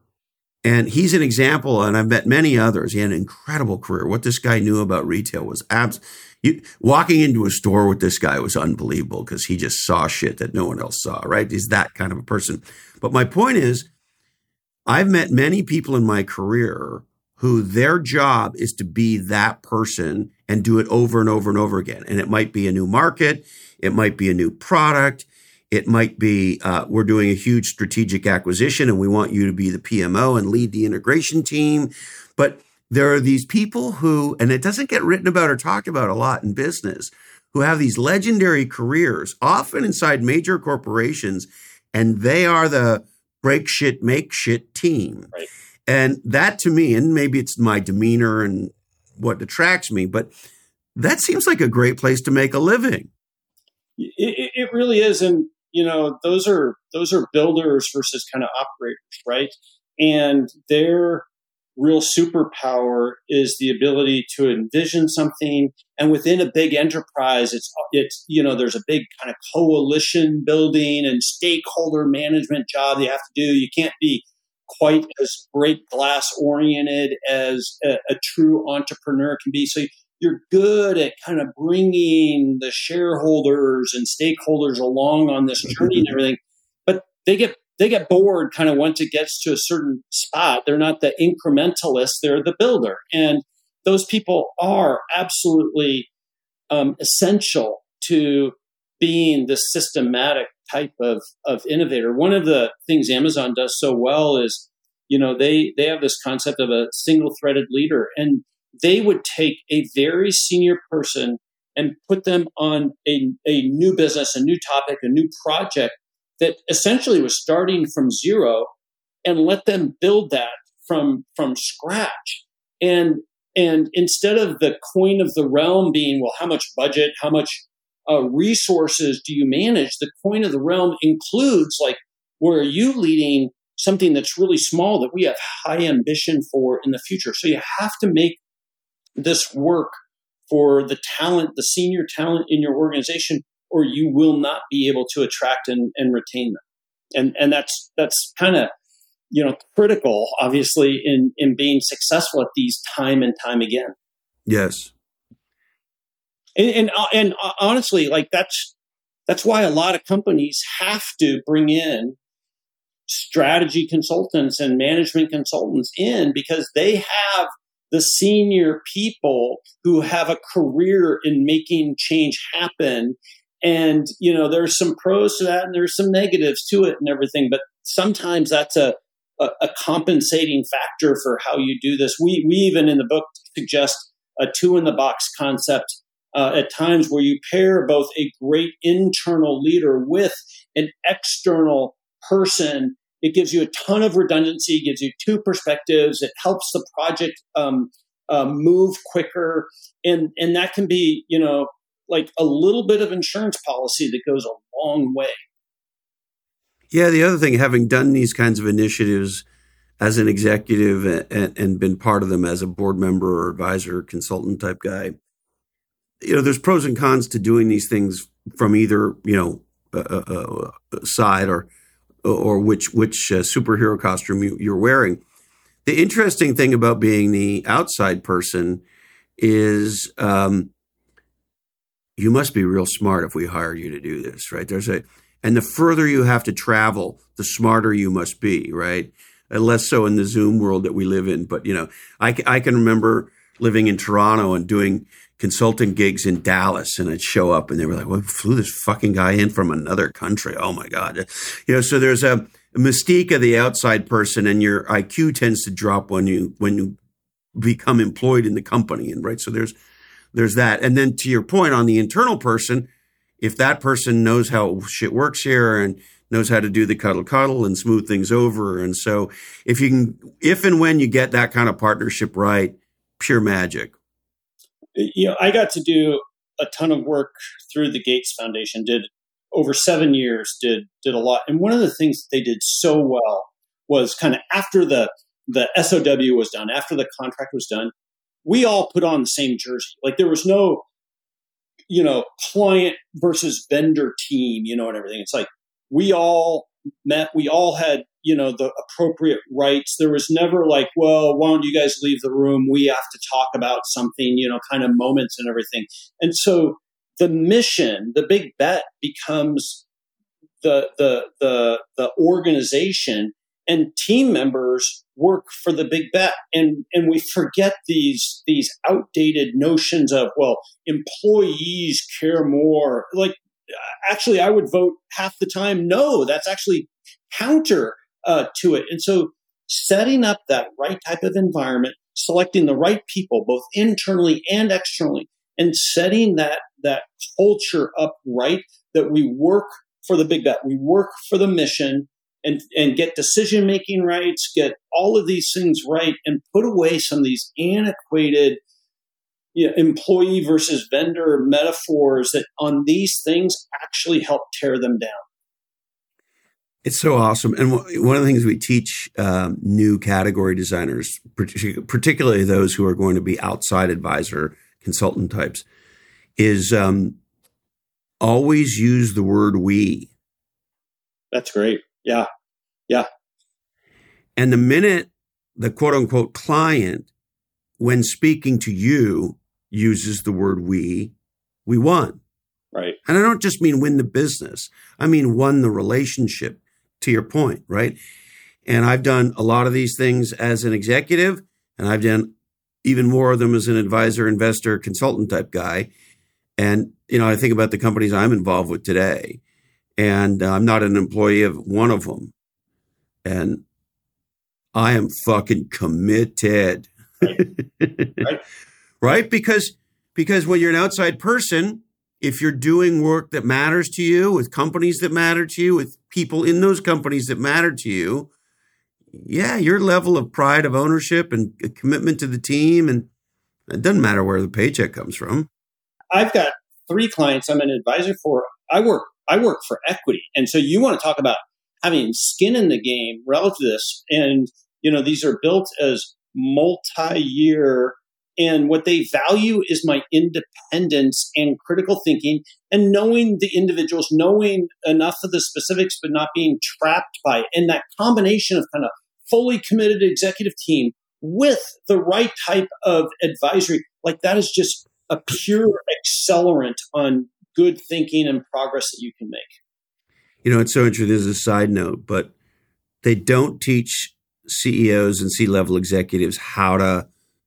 And he's an example, and I've met many others. He had an incredible career. What this guy knew about retail was walking into a store with this guy was unbelievable because he just saw shit that no one else saw, right? He's that kind of a person. But my point is, I've met many people in my career who their job is to be that person and do it over and over and over again. And it might be a new market. It might be a new product. It might be we're doing a huge strategic acquisition and we want you to be the PMO and lead the integration team. But there are these people who, and it doesn't get written about or talked about a lot in business, who have these legendary careers, often inside major corporations, and they are the break shit, make shit team. Right. And that to me, and maybe it's my demeanor and what attracts me, but that seems like a great place to make a living. It really is. And, those are builders versus kind of operators, right? And their real superpower is the ability to envision something. And within a big enterprise, it's there's a big kind of coalition building and stakeholder management job you have to do. You can't be quite as break glass oriented as a true entrepreneur can be. So you're good at kind of bringing the shareholders and stakeholders along on this journey and everything, but they get bored kind of once it gets to a certain spot. They're not the incrementalist, they're the builder. And those people are absolutely essential to being the systematic type of innovator. One of the things Amazon does so well is, they have this concept of a single threaded leader, and they would take a very senior person and put them on a new business, a new topic, a new project that essentially was starting from zero, and let them build that from scratch. And instead of the coin of the realm being, well, how much budget, how much resources do you manage? The coin of the realm includes, like, where are you leading something that's really small that we have high ambition for in the future? So you have to make this work for the talent, the senior talent in your organization, or you will not be able to attract and retain them. And that's kind of, critical, obviously, in being successful at these time and time again. Yes. And honestly, like that's why a lot of companies have to bring in strategy consultants and management consultants in, because they have the senior people who have a career in making change happen. And, there's some pros to that and there's some negatives to it and everything. But sometimes that's a compensating factor for how you do this. We even in the book suggest a 2-in-the-box concept at times, where you pair both a great internal leader with an external person. It gives you a ton of redundancy, gives you 2 perspectives. It helps the project move quicker. And that can be, like a little bit of insurance policy that goes a long way. Yeah, the other thing, having done these kinds of initiatives as an executive and been part of them as a board member or advisor or consultant type guy, there's pros and cons to doing these things from either, side or which superhero costume you're wearing. The interesting thing about being the outside person is you must be real smart if we hire you to do this, right? And the further you have to travel, the smarter you must be, right? And less so in the Zoom world that we live in. But, I can remember living in Toronto and doing consulting gigs in Dallas, and I'd show up and they were like, well, we flew this fucking guy in from another country. Oh my God. So there's a mystique of the outside person, and your IQ tends to drop when you become employed in the company. And right. So there's that. And then to your point on the internal person, if that person knows how shit works here and knows how to do the cuddle and smooth things over. And so if and when you get that kind of partnership right, pure magic. I got to do a ton of work through the Gates Foundation, did over 7 years, did a lot. And one of the things that they did so well was kind of after the SOW was done, after the contract was done, we all put on the same jersey. Like there was no, client versus vendor team, and everything. It's like we all met, we all had, the appropriate rights. There was never like, well, why don't you guys leave the room? We have to talk about something, kind of moments and everything. And so the mission, the big bet becomes the organization, and team members work for the big bet. And we forget these outdated notions of, well, employees care more. Like, actually, I would vote half the time, no, that's actually counter to it. And so setting up that right type of environment, selecting the right people, both internally and externally, and setting that culture up right, that we work for the big bet, we work for the mission, and get decision-making rights, get all of these things right, and put away some of these antiquated employee versus vendor metaphors that on these things actually help tear them down. It's so awesome. And one of the things we teach new category designers, particularly those who are going to be outside advisor consultant types, is always use the word we. That's great. Yeah. Yeah. And the minute the quote unquote client, when speaking to you, uses the word we won. Right. And I don't just mean win the business. I mean won the relationship, to your point, right? And I've done a lot of these things as an executive, and I've done even more of them as an advisor, investor, consultant type guy. And, I think about the companies I'm involved with today, and I'm not an employee of one of them. And I am fucking committed. Right. Right? Because when you're an outside person, if you're doing work that matters to you, with companies that matter to you, with people in those companies that matter to you, yeah, your level of pride of ownership and commitment to the team, and it doesn't matter where the paycheck comes from. I've got 3 clients I'm an advisor for. I work for equity. And so you want to talk about having skin in the game relative to this. And, these are built as multi-year, and what they value is my independence and critical thinking and knowing the individuals, knowing enough of the specifics, but not being trapped by it. And that combination of kind of fully committed executive team with the right type of advisory, like that is just a pure accelerant on good thinking and progress that you can make. It's so interesting. This is a side note, but they don't teach CEOs and C-level executives how to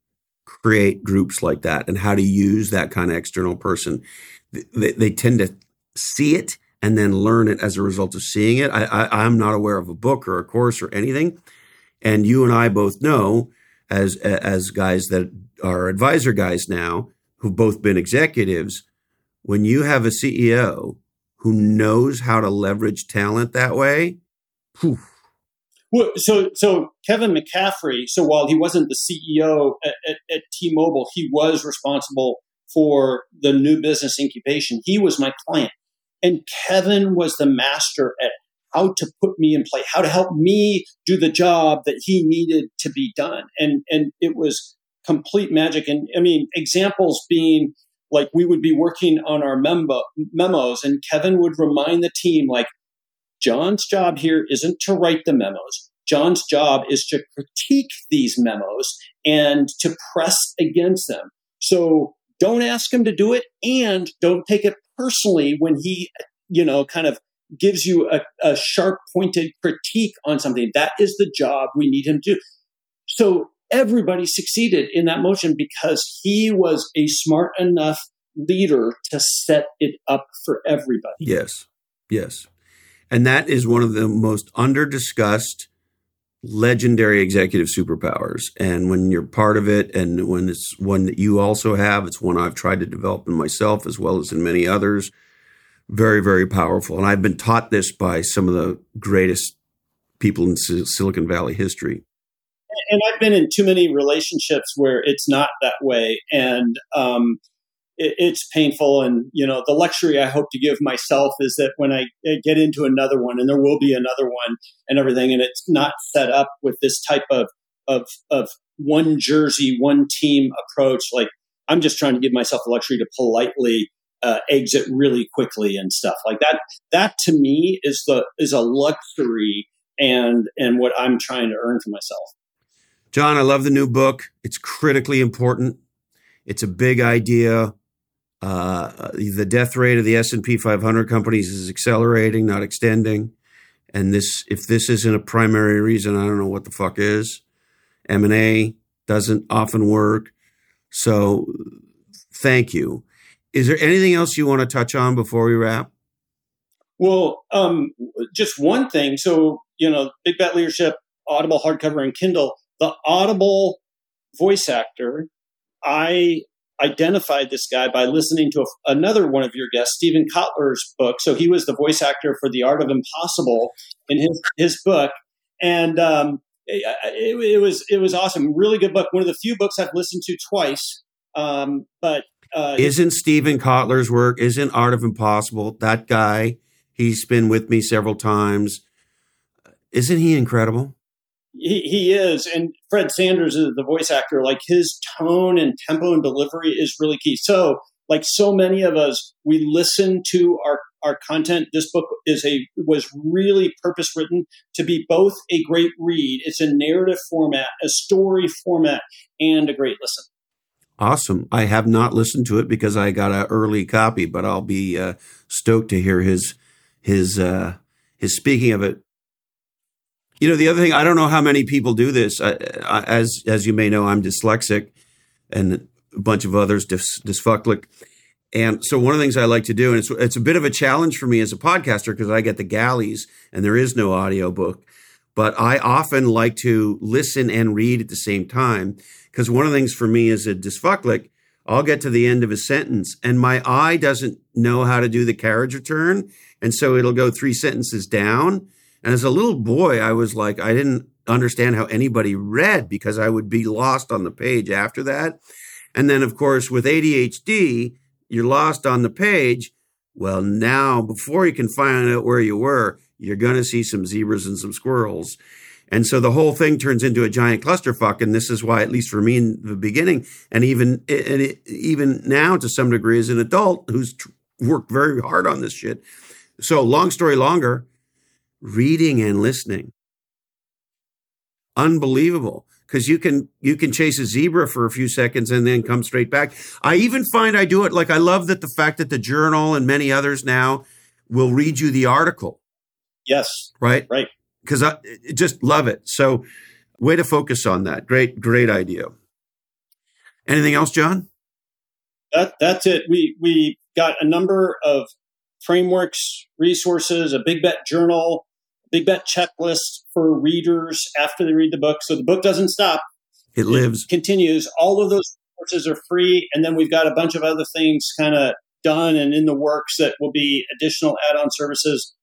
create groups like that and how to use that kind of external person. They tend to see it and then learn it as a result of seeing it. I'm not aware of a book or a course or anything. And you and I both know, as guys that are advisor guys now, who've both been executives, when you have a CEO who knows how to leverage talent that way, whew. Well, so Kevin McCaffrey, so while he wasn't the CEO at T-Mobile, he was responsible for the new business incubation. He was my client. And Kevin was the master at how to put me in play, how to help me do the job that he needed to be done. And it was complete magic. And I mean, examples being like we would be working on our memos, and Kevin would remind the team, like, John's job here isn't to write the memos. John's job is to critique these memos and to press against them. So don't ask him to do it, and don't take it personally when he, kind of gives you a sharp pointed critique on something. That is the job we need him to do. So everybody succeeded in that motion because he was a smart enough leader to set it up for everybody. Yes. And that is one of the most under-discussed, legendary executive superpowers. And when you're part of it, and when it's one that you also have, it's one I've tried to develop in myself as well as in many others. Very, very powerful. And I've been taught this by some of the greatest people in Silicon Valley history. And I've been in too many relationships where it's not that way. And it's painful. And, the luxury I hope to give myself is that when I get into another one, and there will be another one and everything, and it's not set up with this type of one jersey, one team approach, like I'm just trying to give myself the luxury to politely exit really quickly and stuff like that. That to me is a luxury and what I'm trying to earn for myself. John, I love the new book. It's critically important. It's a big idea. The death rate of the S&P 500 companies is accelerating, not extending. And if this isn't a primary reason, I don't know what the fuck is. M&A doesn't often work. So thank you. Is there anything else you want to touch on before we wrap? Well, just one thing. So, Big Bet Leadership, Audible hardcover and Kindle. The Audible voice actor, I identified this guy by listening to another one of your guests, Steven Kotler's book. So he was the voice actor for The Art of Impossible in his book. And it was awesome. Really good book. One of the few books I've listened to twice. Isn't Steven Kotler's work, isn't Art of Impossible, that guy, he's been with me several times. Isn't he incredible? He is. And Fred Sanders is the voice actor. Like his tone and tempo and delivery is really key. So like so many of us, we listen to our content. This book was really purpose written to be both a great read. It's a narrative format, a story format, and a great listen. Awesome. I have not listened to it because I got an early copy, but I'll be stoked to hear his speaking of it. You know, the other thing, I don't know how many people do this. As you may know, I'm dyslexic and a bunch of others dysphoclic. And so one of the things I like to do, and it's a bit of a challenge for me as a podcaster because I get the galleys and there is no audiobook, but I often like to listen and read at the same time because one of the things for me as a dysphoclic, I'll get to the end of a sentence and my eye doesn't know how to do the carriage return. And so it'll go 3 sentences down. And as a little boy, I was like, I didn't understand how anybody read because I would be lost on the page after that. And then, of course, with ADHD, you're lost on the page. Well, now, before you can find out where you were, you're going to see some zebras and some squirrels. And so the whole thing turns into a giant clusterfuck. And this is why, at least for me in the beginning, and even now to some degree as an adult who's worked very hard on this shit. So long story longer, reading and listening. Unbelievable. Because you can chase a zebra for a few seconds and then come straight back. I even find I do it. Like I love that the fact that the Journal and many others now will read you the article. Yes. Right? Right. Because I just love it. So way to focus on that. Great idea. Anything else, John? That's it. We got a number of frameworks, resources, a Big Bet journal, Big Bet checklist for readers after they read the book. So the book doesn't stop. It lives. It continues. All of those courses are free. And then we've got a bunch of other things kind of done and in the works that will be additional add-on services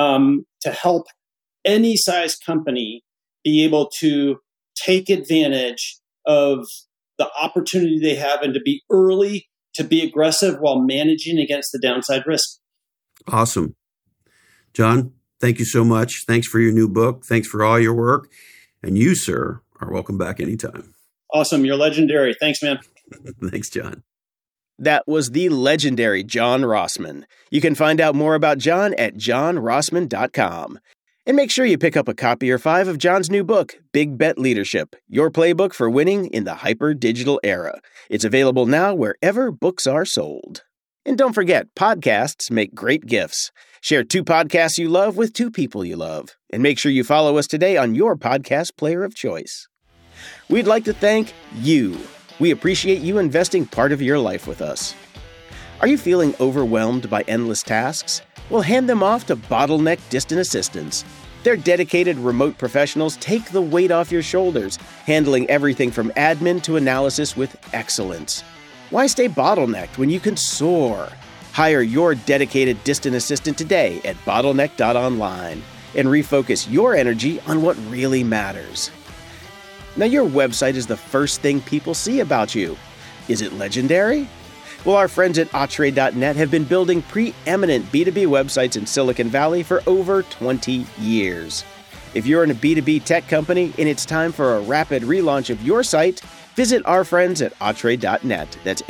to help any size company be able to take advantage of the opportunity they have and to be early, to be aggressive while managing against the downside risk. Awesome. John, thank you so much. Thanks for your new book. Thanks for all your work. And you, sir, are welcome back anytime. Awesome. You're legendary. Thanks, man. Thanks, John. That was the legendary John Rossman. You can find out more about John at johnrossman.com. And make sure you pick up a copy or 5 of John's new book, Big Bet Leadership, Your Playbook for Winning in the Hyper-Digital Era. It's available now wherever books are sold. And don't forget, podcasts make great gifts. Share 2 podcasts you love with 2 people you love. And make sure you follow us today on your podcast player of choice. We'd like to thank you. We appreciate you investing part of your life with us. Are you feeling overwhelmed by endless tasks? Well, hand them off to Bottleneck Distant Assistance. Their dedicated remote professionals take the weight off your shoulders, handling everything from admin to analysis with excellence. Why stay bottlenecked when you can soar? Hire your dedicated distant assistant today at bottleneck.online and refocus your energy on what really matters. Now, your website is the first thing people see about you. Is it legendary? Well, our friends at Atre.net have been building preeminent B2B websites in Silicon Valley for over 20 years. If you're in a B2B tech company and it's time for a rapid relaunch of your site, visit our friends at Atre.net. That's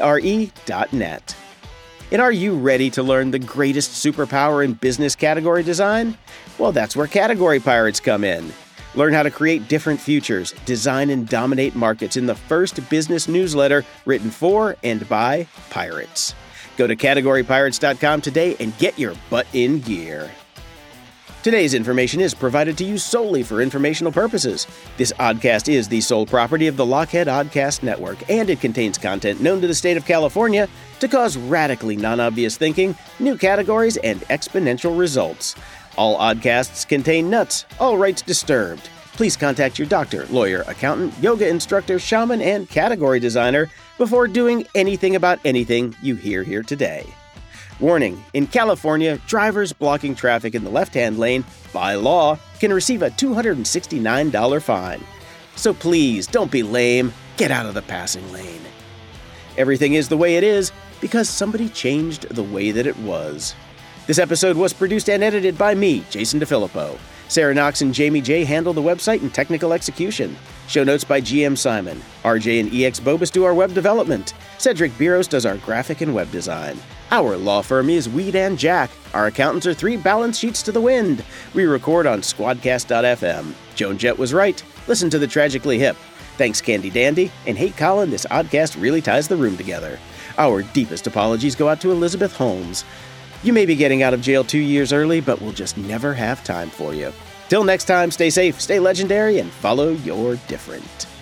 ATRE.net. And are you ready to learn the greatest superpower in business category design? Well, that's where Category Pirates come in. Learn how to create different futures, design and dominate markets in the first business newsletter written for and by pirates. Go to categorypirates.com today and get your butt in gear. Today's information is provided to you solely for informational purposes. This oddcast is the sole property of the Lochhead Oddcast Network, and it contains content known to the state of California to cause radically non-obvious thinking, new categories, and exponential results. All oddcasts contain nuts, all rights disturbed. Please contact your doctor, lawyer, accountant, yoga instructor, shaman, and category designer before doing anything about anything you hear here today. Warning, in California, drivers blocking traffic in the left-hand lane, by law, can receive a $269 fine. So please, don't be lame. Get out of the passing lane. Everything is the way it is because somebody changed the way that it was. This episode was produced and edited by me, Jason DeFilippo. Sarah Knox and Jamie J handle the website and technical execution. Show notes by GM Simon. RJ and EX Bobus do our web development. Cedric Biros does our graphic and web design. Our law firm is Weed and Jack. Our accountants are 3 balance sheets to the wind. We record on Squadcast.fm. Joan Jett was right. Listen to the Tragically Hip. Thanks, Candy Dandy, and hey, Colin, this oddcast really ties the room together. Our deepest apologies go out to Elizabeth Holmes. You may be getting out of jail 2 years early, but we'll just never have time for you. Till next time, stay safe, stay legendary, and follow your different.